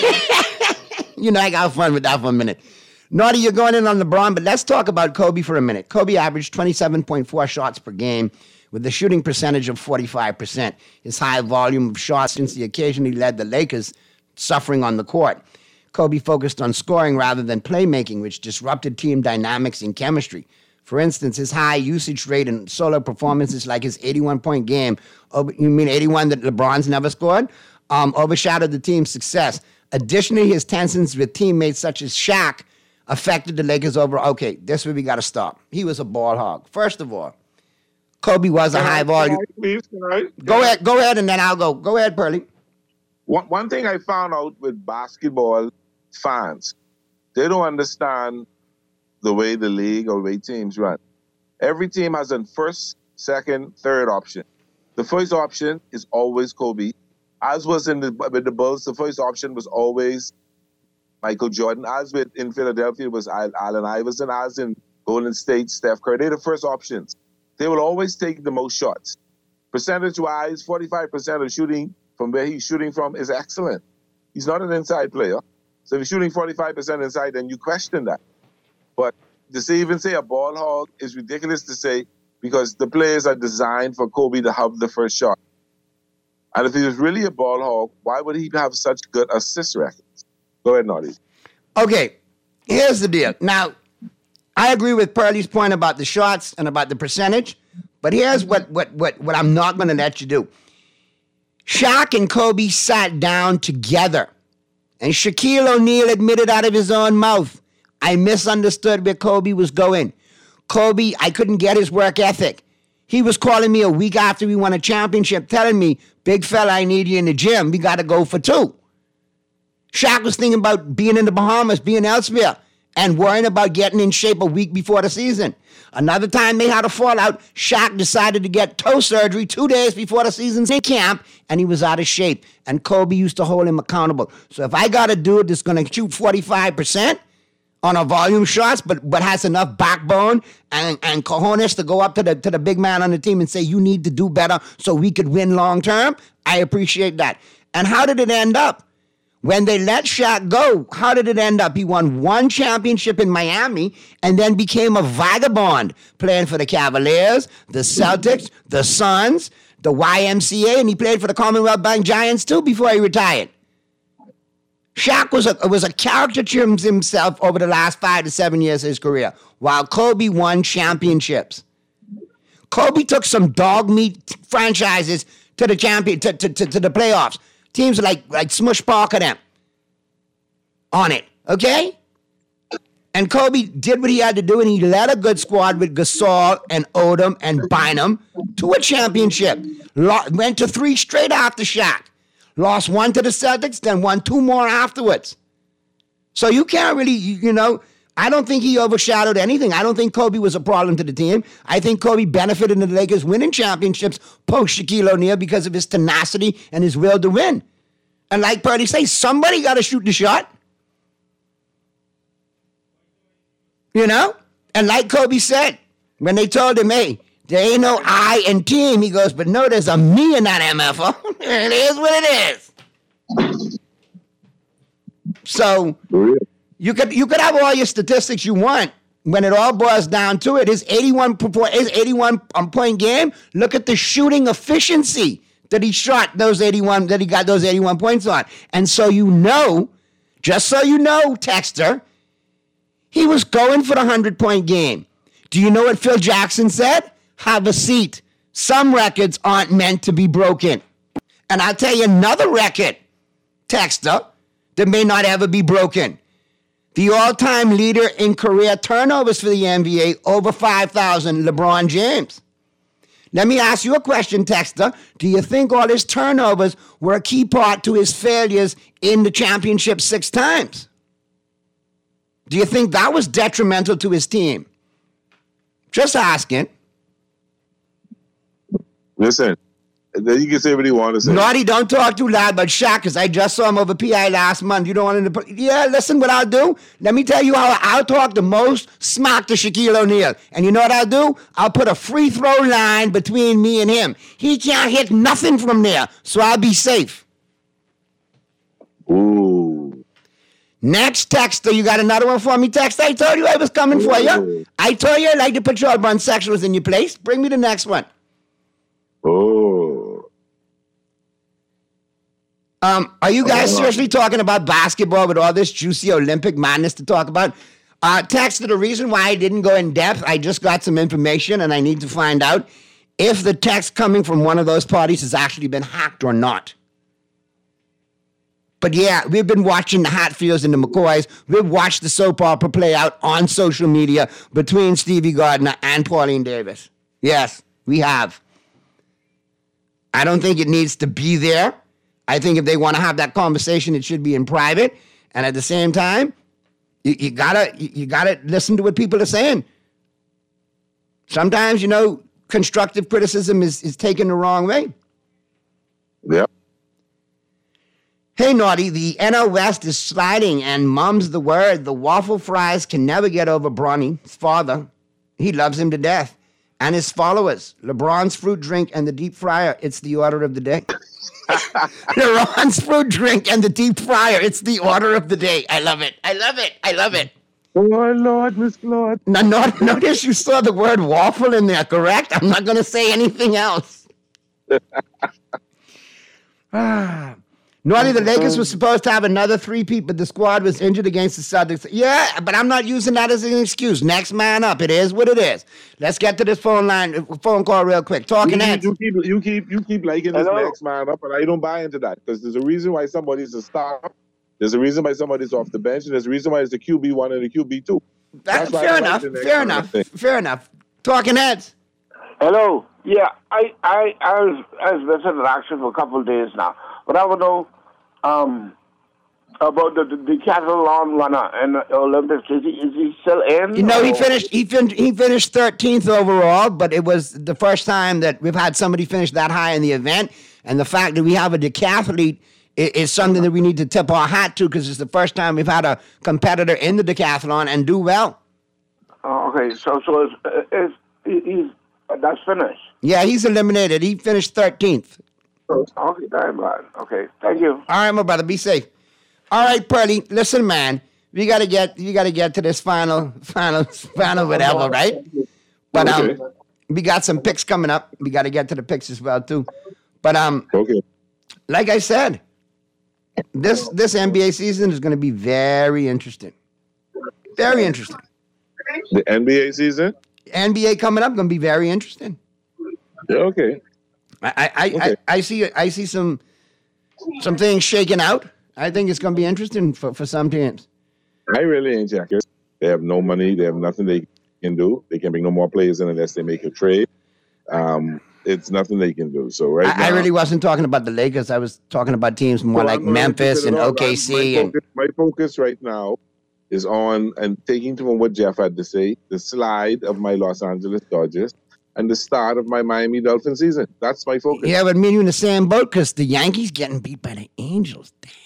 E: You know, I got fun with that for a minute. Naughty, you're going in on LeBron, but let's talk about Kobe for a minute. Kobe averaged twenty-seven point four shots per game with a shooting percentage of forty-five percent. His high volume of shots since he occasionally led the Lakers, suffering on the court. Kobe focused on scoring rather than playmaking, which disrupted team dynamics and chemistry. For instance, his high usage rate in solo performances like his eighty-one-point game, over, you mean eighty-one that LeBron's never scored, um, overshadowed the team's success. Additionally, his tensions with teammates such as Shaq affected the Lakers overall. Okay, this is where we got to stop. He was a ball hog. First of all, Kobe was a
U: Can I-
E: high
U: can
E: volume.
U: I please, can I-
E: Go ahead, go ahead, and then I'll go. Go ahead, Pearly.
U: One, one thing I found out with basketball fans, they don't understand the way the league or the way teams run. Every team has a first, second, third option. The first option is always Kobe. As was in the, with the Bulls, the first option was always Michael Jordan. As with in Philadelphia, it was Al- Allen Iverson. As in Golden State, Steph Curry. They're the first options. They will always take the most shots. Percentage-wise, forty-five percent of shooting from where he's shooting from is excellent. He's not an inside player. So if you're shooting forty-five percent inside, then you question that. But to say, even say a ball hog is ridiculous to say because the players are designed for Kobe to have the first shot. And if he was really a ball hog, why would he have such good assist records? Go ahead, Naughty.
E: Okay, here's the deal. Now, I agree with Pearly's point about the shots and about the percentage, but here's what what what, what I'm not going to let you do. Shaq and Kobe sat down together, and Shaquille O'Neal admitted out of his own mouth, I misunderstood where Kobe was going. Kobe, I couldn't get his work ethic. He was calling me a week after we won a championship, telling me, big fella, I need you in the gym. We got to go for two. Shaq was thinking about being in the Bahamas, being elsewhere, and worrying about getting in shape a week before the season. Another time they had a fallout, Shaq decided to get toe surgery two days before the season's in camp, and he was out of shape. And Kobe used to hold him accountable. So if I got a dude that's going to shoot forty-five percent on a volume shots, but but has enough backbone and, and cojones to go up to the to the big man on the team and say, you need to do better so we could win long term, I appreciate that. And how did it end up? When they let Shaq go, how did it end up? He won one championship in Miami and then became a vagabond, playing for the Cavaliers, the Celtics, the Suns, the Y M C A, and he played for the Commonwealth Bank Giants too before he retired. Shaq was a, was a caricature himself over the last five to seven years of his career, while Kobe won championships. Kobe took some dog meat franchises to the champion to, to, to, to the playoffs. Teams like like Smush Parker them on it, okay? And Kobe did what he had to do, and he led a good squad with Gasol and Odom and Bynum to a championship. Lo- went to three straight after Shaq. Lost one to the Celtics, then won two more afterwards. So you can't really, you, you know, I don't think he overshadowed anything. I don't think Kobe was a problem to the team. I think Kobe benefited the Lakers winning championships post Shaquille O'Neal because of his tenacity and his will to win. And like Purdy says, somebody got to shoot the shot. You know? And like Kobe said, when they told him, hey, there ain't no I in team, he goes, but no, there's a me in that M F O. It is what it is. So you could you could have all your statistics you want. When it all boils down to it, his eighty-one, his eighty-one point game, look at the shooting efficiency that he shot those eighty-one, that he got those eighty-one points on. And so you know, just so you know, Texter, he was going for the one hundred-point game. Do you know what Phil Jackson said? Have a seat. Some records aren't meant to be broken. And I'll tell you another record, Texter, that may not ever be broken. The all-time leader in career turnovers for the N B A, over five thousand, LeBron James. Let me ask you a question, Texter. Do you think all his turnovers were a key part to his failures in the championship six times? Do you think that was detrimental to his team? Just asking.
U: Listen, then you can say what you want to say.
E: Naughty, don't talk too loud about Shaq, because I just saw him over P I last month. You don't want him to put... Yeah, listen, what I'll do? Let me tell you how I'll talk the most smack to Shaquille O'Neal. And you know what I'll do? I'll put a free throw line between me and him. He can't hit nothing from there, so I'll be safe.
U: Ooh.
E: Next, Texter, you got another one for me, Texter? I told you I was coming Ooh. for you. I told you I like to put your sexuals in your place. Bring me the next one.
U: Oh.
E: Um, are you guys seriously talking about basketball with all this juicy Olympic madness to talk about? Uh, Texter, the reason why I didn't go in depth, I just got some information and I need to find out if the text coming from one of those parties has actually been hacked or not. But yeah, we've been watching the Hatfields and the McCoys. We've watched the soap opera play out on social media between Stevie Gardner and Pauline Davis. Yes, we have. I don't think it needs to be there. I think if they want to have that conversation, it should be in private. And at the same time, you, you gotta you, you gotta listen to what people are saying. Sometimes, you know, constructive criticism is, is taken the wrong way.
U: Yep.
E: Hey, Naughty, the N L West is sliding, and mum's the word. The waffle fries can never get over Bronny, his father. He loves him to death. And his followers, LeBron's fruit drink and the deep fryer, it's the order of the day. LeBron's fruit drink and the deep fryer, it's the order of the day. I love it. I love it. I love it.
U: Oh, Lord, Miss Claude.
E: Now, not, notice you saw the word waffle in there, correct? I'm not going to say anything else. ah. Naughty, the Lakers were supposed to have another three-peat, but the squad was injured against the Celtics. Yeah, but I'm not using that as an excuse. Next man up. It is what it is. Let's get to this phone line, phone call real quick. Talking
U: you,
E: heads.
U: You keep, you keep, you keep liking this Hello? next man up, and I don't buy into that because there's a reason why somebody's a star. There's a reason why somebody's off the bench, and there's a reason why it's the Q B one and the Q B two.
E: That's That's fair enough. Like fair enough. Fair enough. Talking heads.
B: Hello. Yeah, I, I, I was, I was listening to action for a couple of days now, but I would know. Um, about the, the decathlon runner and the Olympics. Is he, is he still in?
E: You know, he finished he, fin- he finished thirteenth overall, but it was the first time that we've had somebody finish that high in the event. And the fact that we have a decathlete is, is something that we need to tip our hat to because it's the first time we've had a competitor in the decathlon and do well.
B: Oh, okay, so so it's, it's, he's, that's finished?
E: Yeah, he's eliminated. He finished thirteenth.
B: Okay, damn right. Okay, thank you.
E: All right, my brother, be safe. All right, Pearly. Listen, man. We gotta get you gotta get to this final, final, final whatever, right? But um, okay. we got some picks coming up. We gotta get to the picks as well too. But um,
U: okay.
E: Like I said, this this N B A season is gonna be very interesting. Very interesting.
U: The N B A season?
E: N B A coming up gonna be very interesting.
U: Yeah, okay.
E: I I, okay. I, I see I see some some things shaking out. I think it's gonna be interesting for, for some teams.
U: I really ain't checking. They have no money. They have nothing they can do. They can't bring no more players in unless they make a trade. Um, it's nothing they can do. So right
E: I,
U: now,
E: I really wasn't talking about the Lakers. I was talking about teams more well, like Memphis and O K C.
U: My
E: and
U: focus, my focus right now is on and taking from what Jeff had to say, the slide of my Los Angeles Dodgers and the start of my Miami Dolphins season. That's my focus.
E: Yeah, but me and you in the same boat because the Yankees getting beat by the Angels. Damn.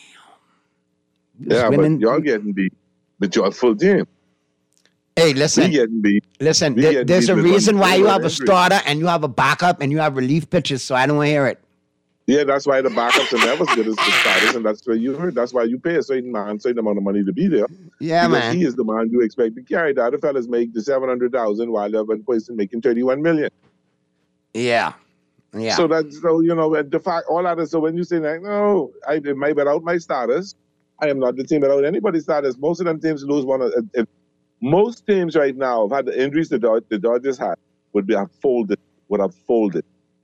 U: Yeah, winning. But y'all getting beat. But you're a full team.
E: Hey, listen.
U: We getting beat.
E: Listen,
U: we
E: there, there's
U: beat
E: a reason why you have a
U: injury.
E: starter and you have a backup and you have relief pitchers, so I don't want to hear it.
U: Yeah, that's why the backups are never as good as the starters, and that's where you heard. That's why you pay a certain man, certain amount of money to be there.
E: Yeah,
U: because
E: man.
U: He is the man you expect to carry. The other fellas make the seven hundred thousand while the other person making thirty-one million.
E: Yeah. Yeah.
U: So that's so you know the fact all that is so when you say like no, I it might without my starters. I am not the team without anybody's starters. Most of them teams lose one. Of, if most teams right now have had the injuries the, Dod- the Dodgers had would be have folded. Would have folded.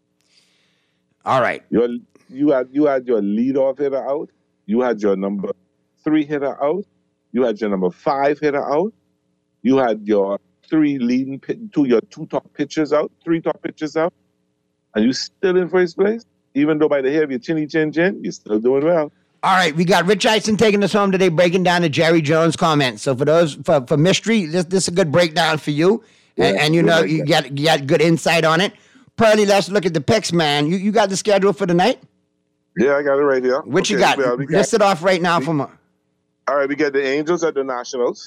E: All right.
U: Your, you had you had your leadoff hitter out. You had your number three hitter out. You had your number five hitter out. You had your three leading two your two top pitchers out, three top pitchers out, and you still in first place. Even though by the hair of your chinny chin chin, you're still doing well.
E: All right, we got Rich Eisen taking us home today, breaking down the Jerry Jones comment. So for those for, for mystery, this this is a good breakdown for you, yeah, and, and you know you got you got good insight on it. Pearly, let's look at the picks, man. You you got the schedule for the night?
U: Yeah, I got it right here.
E: What
U: okay,
E: you got?
U: Well, we got
E: List it off right now for me.
U: All right, we got the Angels at the Nationals.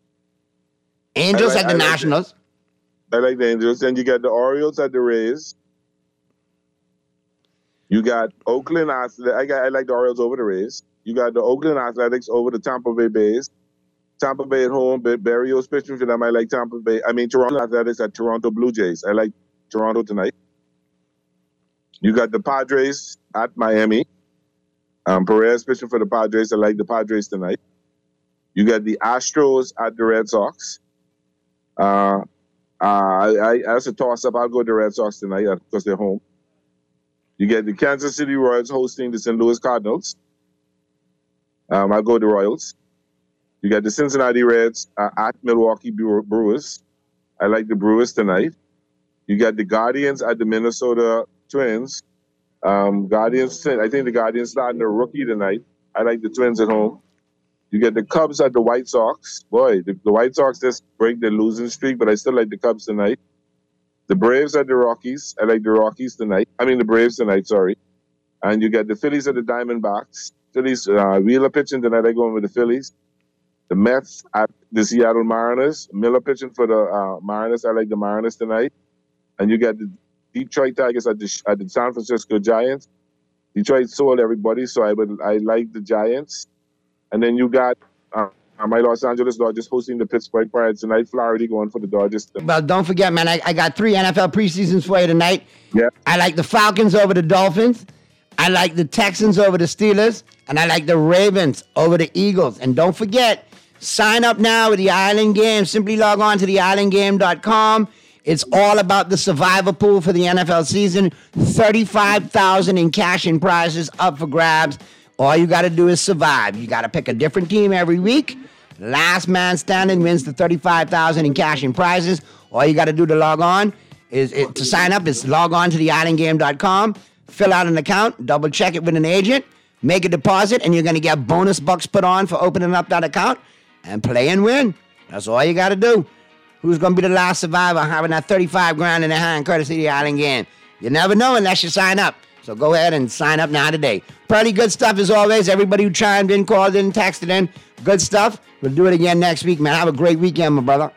E: Angels
U: like,
E: at the
U: I
E: Nationals.
U: Like I like the Angels. Then you got the Orioles at the Rays. You got Oakland Athletics. I got I like the Orioles over the Rays. You got the Oakland Athletics over the Tampa Bay Bays. Tampa Bay at home, but Barrios pitching for them. I like Tampa Bay. I mean Toronto Athletics at Toronto Blue Jays. I like Toronto tonight. You got the Padres at Miami. Um, Perez pitching for the Padres. I like the Padres tonight. You got the Astros at the Red Sox. Uh, uh, I, I, that's a toss-up. I'll go to the Red Sox tonight because they're home. You get the Kansas City Royals hosting the Saint Louis Cardinals. Um, I'll go to the Royals. You got the Cincinnati Reds uh, at Milwaukee Brewers. I like the Brewers tonight. You got the Guardians at the Minnesota Twins. Um, Guardians, I think the Guardians starting a rookie tonight. I like the Twins at home. You get the Cubs at the White Sox. Boy, the, the White Sox just break their losing streak, but I still like the Cubs tonight. The Braves at the Rockies. I like the Rockies tonight. I mean the Braves tonight, sorry. And you got the Phillies at the Diamondbacks. Phillies, uh, Wheeler pitching tonight. I go in with the Phillies. The Mets at the Seattle Mariners. Miller pitching for the uh, Mariners. I like the Mariners tonight. And you got the Detroit Tigers at the, at the San Francisco Giants. Detroit sold everybody, so I would I like the Giants. And then you got uh, my Los Angeles Dodgers hosting the Pittsburgh Pirates tonight. Florida going for the Dodgers.
E: Well, don't forget, man, I, I got three N F L preseasons for you tonight.
U: Yeah.
E: I like the Falcons over the Dolphins. I like the Texans over the Steelers. And I like the Ravens over the Eagles. And don't forget, sign up now with the Island Game. Simply log on to the island game dot com. It's all about the survivor pool for the N F L season. thirty-five thousand dollars in cash and prizes up for grabs. All you got to do is survive. You got to pick a different team every week. Last man standing wins the thirty-five thousand dollars in cash and prizes. All you got to do to log on is, is to sign up is log on to the island game dot com, fill out an account, double check it with an agent, make a deposit, and you're going to get bonus bucks put on for opening up that account and play and win. That's all you got to do. Who's going to be the last survivor having that thirty-five grand in their hand courtesy of the Island Game? You never know unless you sign up. So go ahead and sign up now today. Pretty good stuff as always. Everybody who chimed in, called in, texted in, good stuff. We'll do it again next week, man. Have a great weekend, my brother.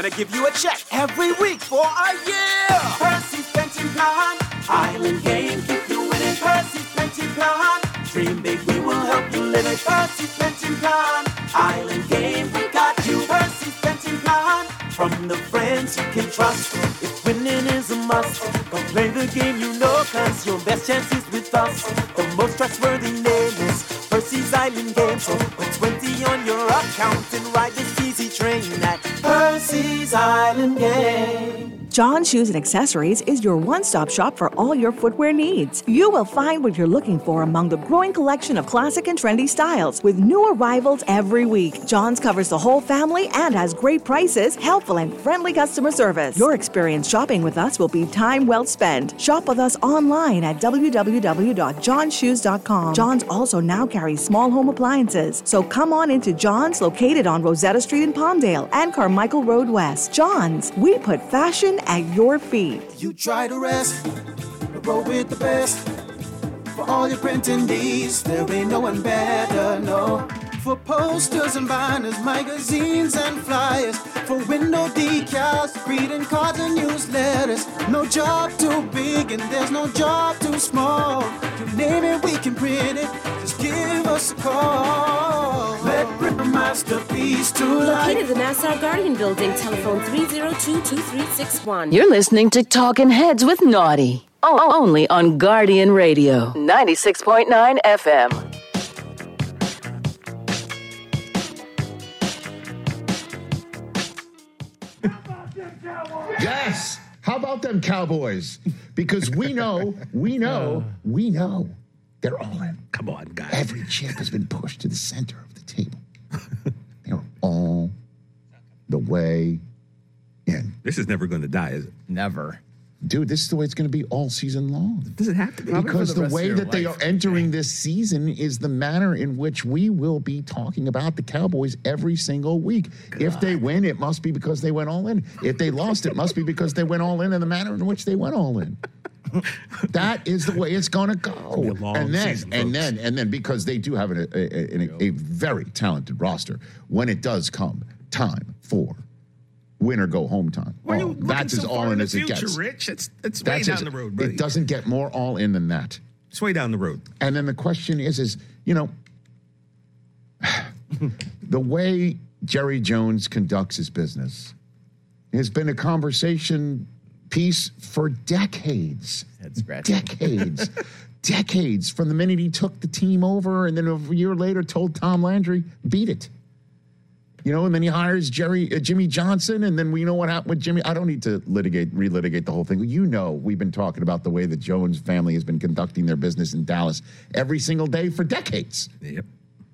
G: gonna give you a check every week for a year. Percy's Pension Plan, Island Game, keep you winning. Percy's Pension Plan, dream big, we will help you live it. Percy's Pension Plan, Island Game, we got you. Percy's Pension Plan, from the friends you can trust. If winning is a must, go play the game you know, cause your best chance is with us. The most trustworthy name is Percy's Island Game. So put twenty on your account and ride this easy train at Percy's Island Game.
T: John Shoes and Accessories is your one-stop shop for all your footwear needs. You will find what you're looking for among the growing collection of classic and trendy styles with new arrivals every week. John's covers the whole family and has great prices, helpful and friendly customer service. Your experience shopping with us will be time well spent. Shop with us online at w w w dot john shoes dot com. John's also now carries small home appliances, so come on into John's, located on Rosetta Street in Palmdale and Carmichael Road West. John's, we put fashion at your feet.
G: You try to rest, but roll with the best. For all your printing needs, there ain't no one better, no. For posters and banners, magazines and flyers, for window decals, greeting cards and newsletters. No job too big and there's no job too small. You name it, we can print it. Just give us a call. Let print a masterpiece to life.
K: Located in the Nassau Guardian Building, telephone three oh two, two three six one.
A: You're listening to Talkin' Heads with Naughty. Oh, only on Guardian Radio, ninety-six point nine F M.
M: Yes. How about them Cowboys? Because we know, we know, we know they're all in.
O: Come on, guys.
M: Every chip has been pushed to the center of the table. They're all the way in.
O: This is never going to die, is it?
P: Never.
M: Dude, this is the way it's going to be all season long.
O: Does it have to be?
M: Because the, the way that they are entering this season is the manner in which we will be talking about the Cowboys every single week. God. If they win, it must be because they went all in. If they lost, it must be because they went all in in the manner in which they went all in. That is the way it's going to go. And then, season, and then, and then, because they do have a, a, a, a very talented roster, when it does come time for win or go home time. Oh, that's as so all in as future, it gets.
O: Rich, it's it's way that's down as, the road, buddy.
M: It doesn't get more all in than that.
O: It's way down the road.
M: And then the question is, is you know, the way Jerry Jones conducts his business has been a conversation piece for decades. Decades. Decades. From the minute he took the team over, and then a year later told Tom Landry, beat it. You know, and then he hires Jerry, uh, Jimmy Johnson, and then we know what happened with Jimmy. I don't need to litigate, relitigate the whole thing. You know, we've been talking about the way the Jones family has been conducting their business in Dallas every single day for decades.
O: Yep.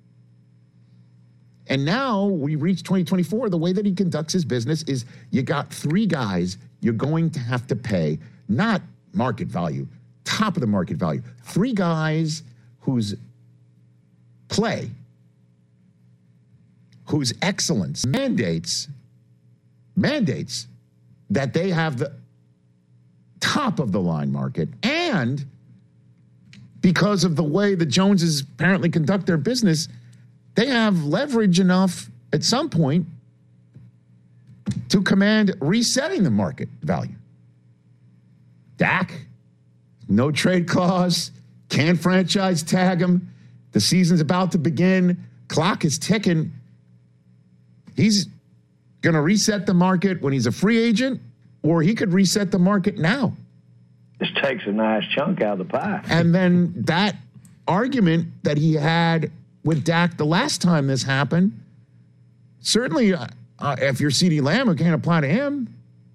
M: And now we reach twenty twenty-four. The way that he conducts his business is you got three guys you're going to have to pay, not market value, top of the market value. Three guys whose play, whose excellence mandates, mandates that they have the top of the line market, and because of the way the Joneses apparently conduct their business, they have leverage enough at some point to command resetting the market value. Dak, no trade clause, can't franchise tag him. The season's about to begin. Clock is ticking. He's going to reset the market when he's a free agent, or he could reset the market now.
Y: This takes a nice chunk out of the pie.
M: And then that argument that he had with Dak the last time this happened, certainly uh, uh, if you're CeeDee Lamb, it can't apply to him.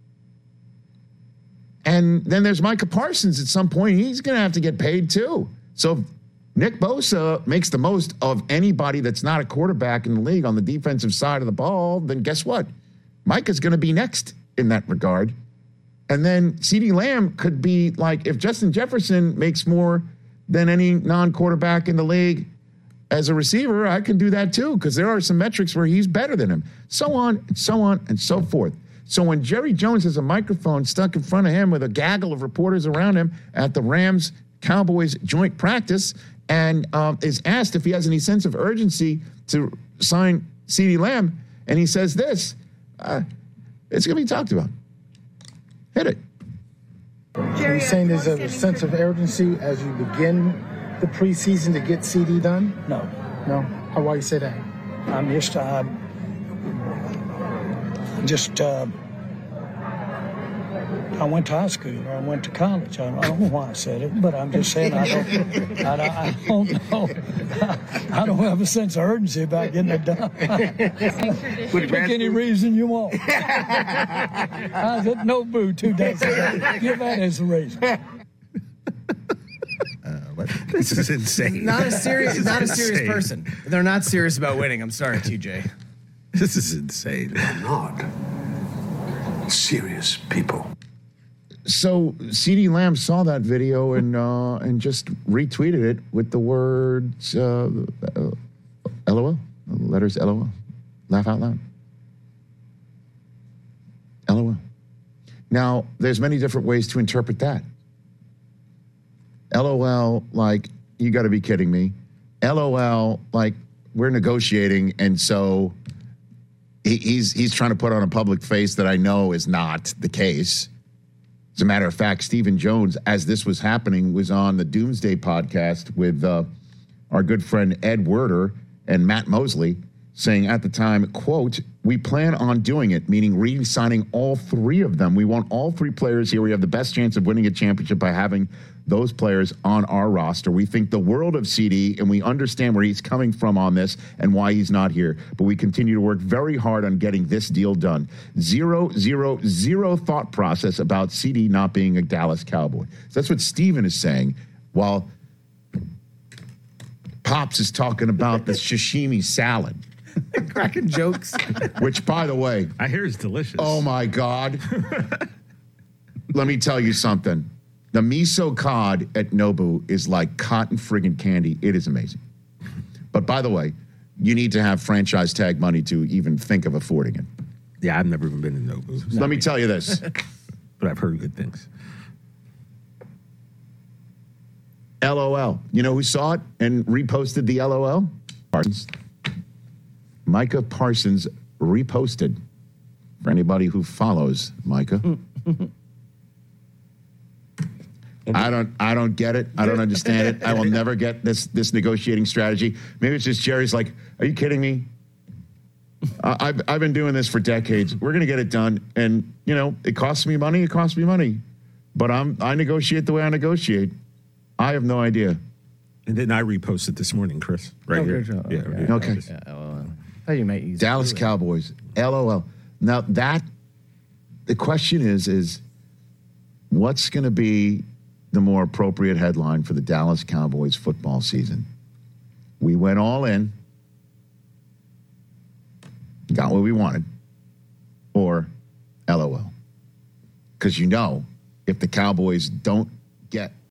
M: And then there's Micah Parsons at some point. He's going to have to get paid too. So if Nick Bosa makes the most of anybody that's not a quarterback in the league on the defensive side of the ball, then guess what? Micah's going to be next in that regard. And then CeeDee Lamb could be like, if Justin Jefferson makes more than any non-quarterback in the league as a receiver, I can do that too, because there are some metrics where he's better than him. So on and so on and so forth. So when Jerry Jones has a microphone stuck in front of him with a gaggle of reporters around him at the Rams-Cowboys joint practice and um, is asked if he has any sense of urgency to sign CeeDee Lamb, and he says this, uh, It's going to be talked about. Hit it.
L: Are you saying there's a sense of urgency as you begin the preseason to get C D done?
P: No.
L: No? How, why you say that?
P: I'm just, uh, just, uh, I went to high school or I went to college. I don't, I don't know why I said it, but I'm just saying I don't, I, don't- I don't know. I don't have a sense of urgency about getting it done. Pick any reason you want. I was at Nobu two days ago. Give that as a reason.
O: This is insane.
Q: Not a serious,
O: This is
Q: not a serious
O: insane.
Q: person. They're not serious about winning. I'm sorry, T J.
O: This is insane.
R: They're not serious people.
M: So CeeDee Lamb saw that video and uh, and just retweeted it with the words uh, uh, LOL, letters LOL, laugh out loud. LOL. Now, there's many different ways to interpret that. LOL, like, you got to be kidding me. LOL, like, we're negotiating, and so he, he's he's trying to put on a public face that I know is not the case. As a matter of fact, Stephen Jones, as this was happening, was on the Doomsday podcast with uh, our good friend Ed Werder and Matt Mosley, saying at the time, quote, "We plan on doing it," meaning re-signing all three of them. We want all three players here. We have the best chance of winning a championship by having those players on our roster. We think the world of C D, and we understand where he's coming from on this and why he's not here. But we continue to work very hard on getting this deal done. Zero, zero, zero thought process about C D not being a Dallas Cowboy. So that's what Steven is saying, while Pops is talking about the sashimi salad.
Q: Cracking jokes.
M: Which, by the way,
O: I hear it's delicious.
M: Oh my God. Let me tell you something. The miso cod at Nobu is like cotton friggin' candy. It is amazing. But by the way, you need to have franchise tag money to even think of affording it.
O: Yeah, I've never even been to Nobu.
M: So let me tell you this.
O: But I've heard good things.
M: LOL. You know who saw it and reposted the LOL? Parsons. Micah Parsons reposted. For anybody who follows Micah. I don't I don't get it. I don't understand it. I will never get this this negotiating strategy. Maybe it's just Jerry's like, are you kidding me? Uh, I've, I've been doing this for decades. We're going to get it done. And, you know, it costs me money. It costs me money. But I'm I negotiate the way I negotiate. I have no idea.
O: And then I reposted this morning, Chris. Right
Q: Oh,
O: here.
Q: good job.
O: Yeah,
Q: Okay.
O: yeah.
M: Okay.
Q: Yeah, LOL. How you make easy.
M: Dallas Cowboys, LOL. Now that, the question is, is what's going to be the more appropriate headline for the Dallas Cowboys football season? We went all in, got what we wanted, or LOL. Because you know, if the Cowboys don't get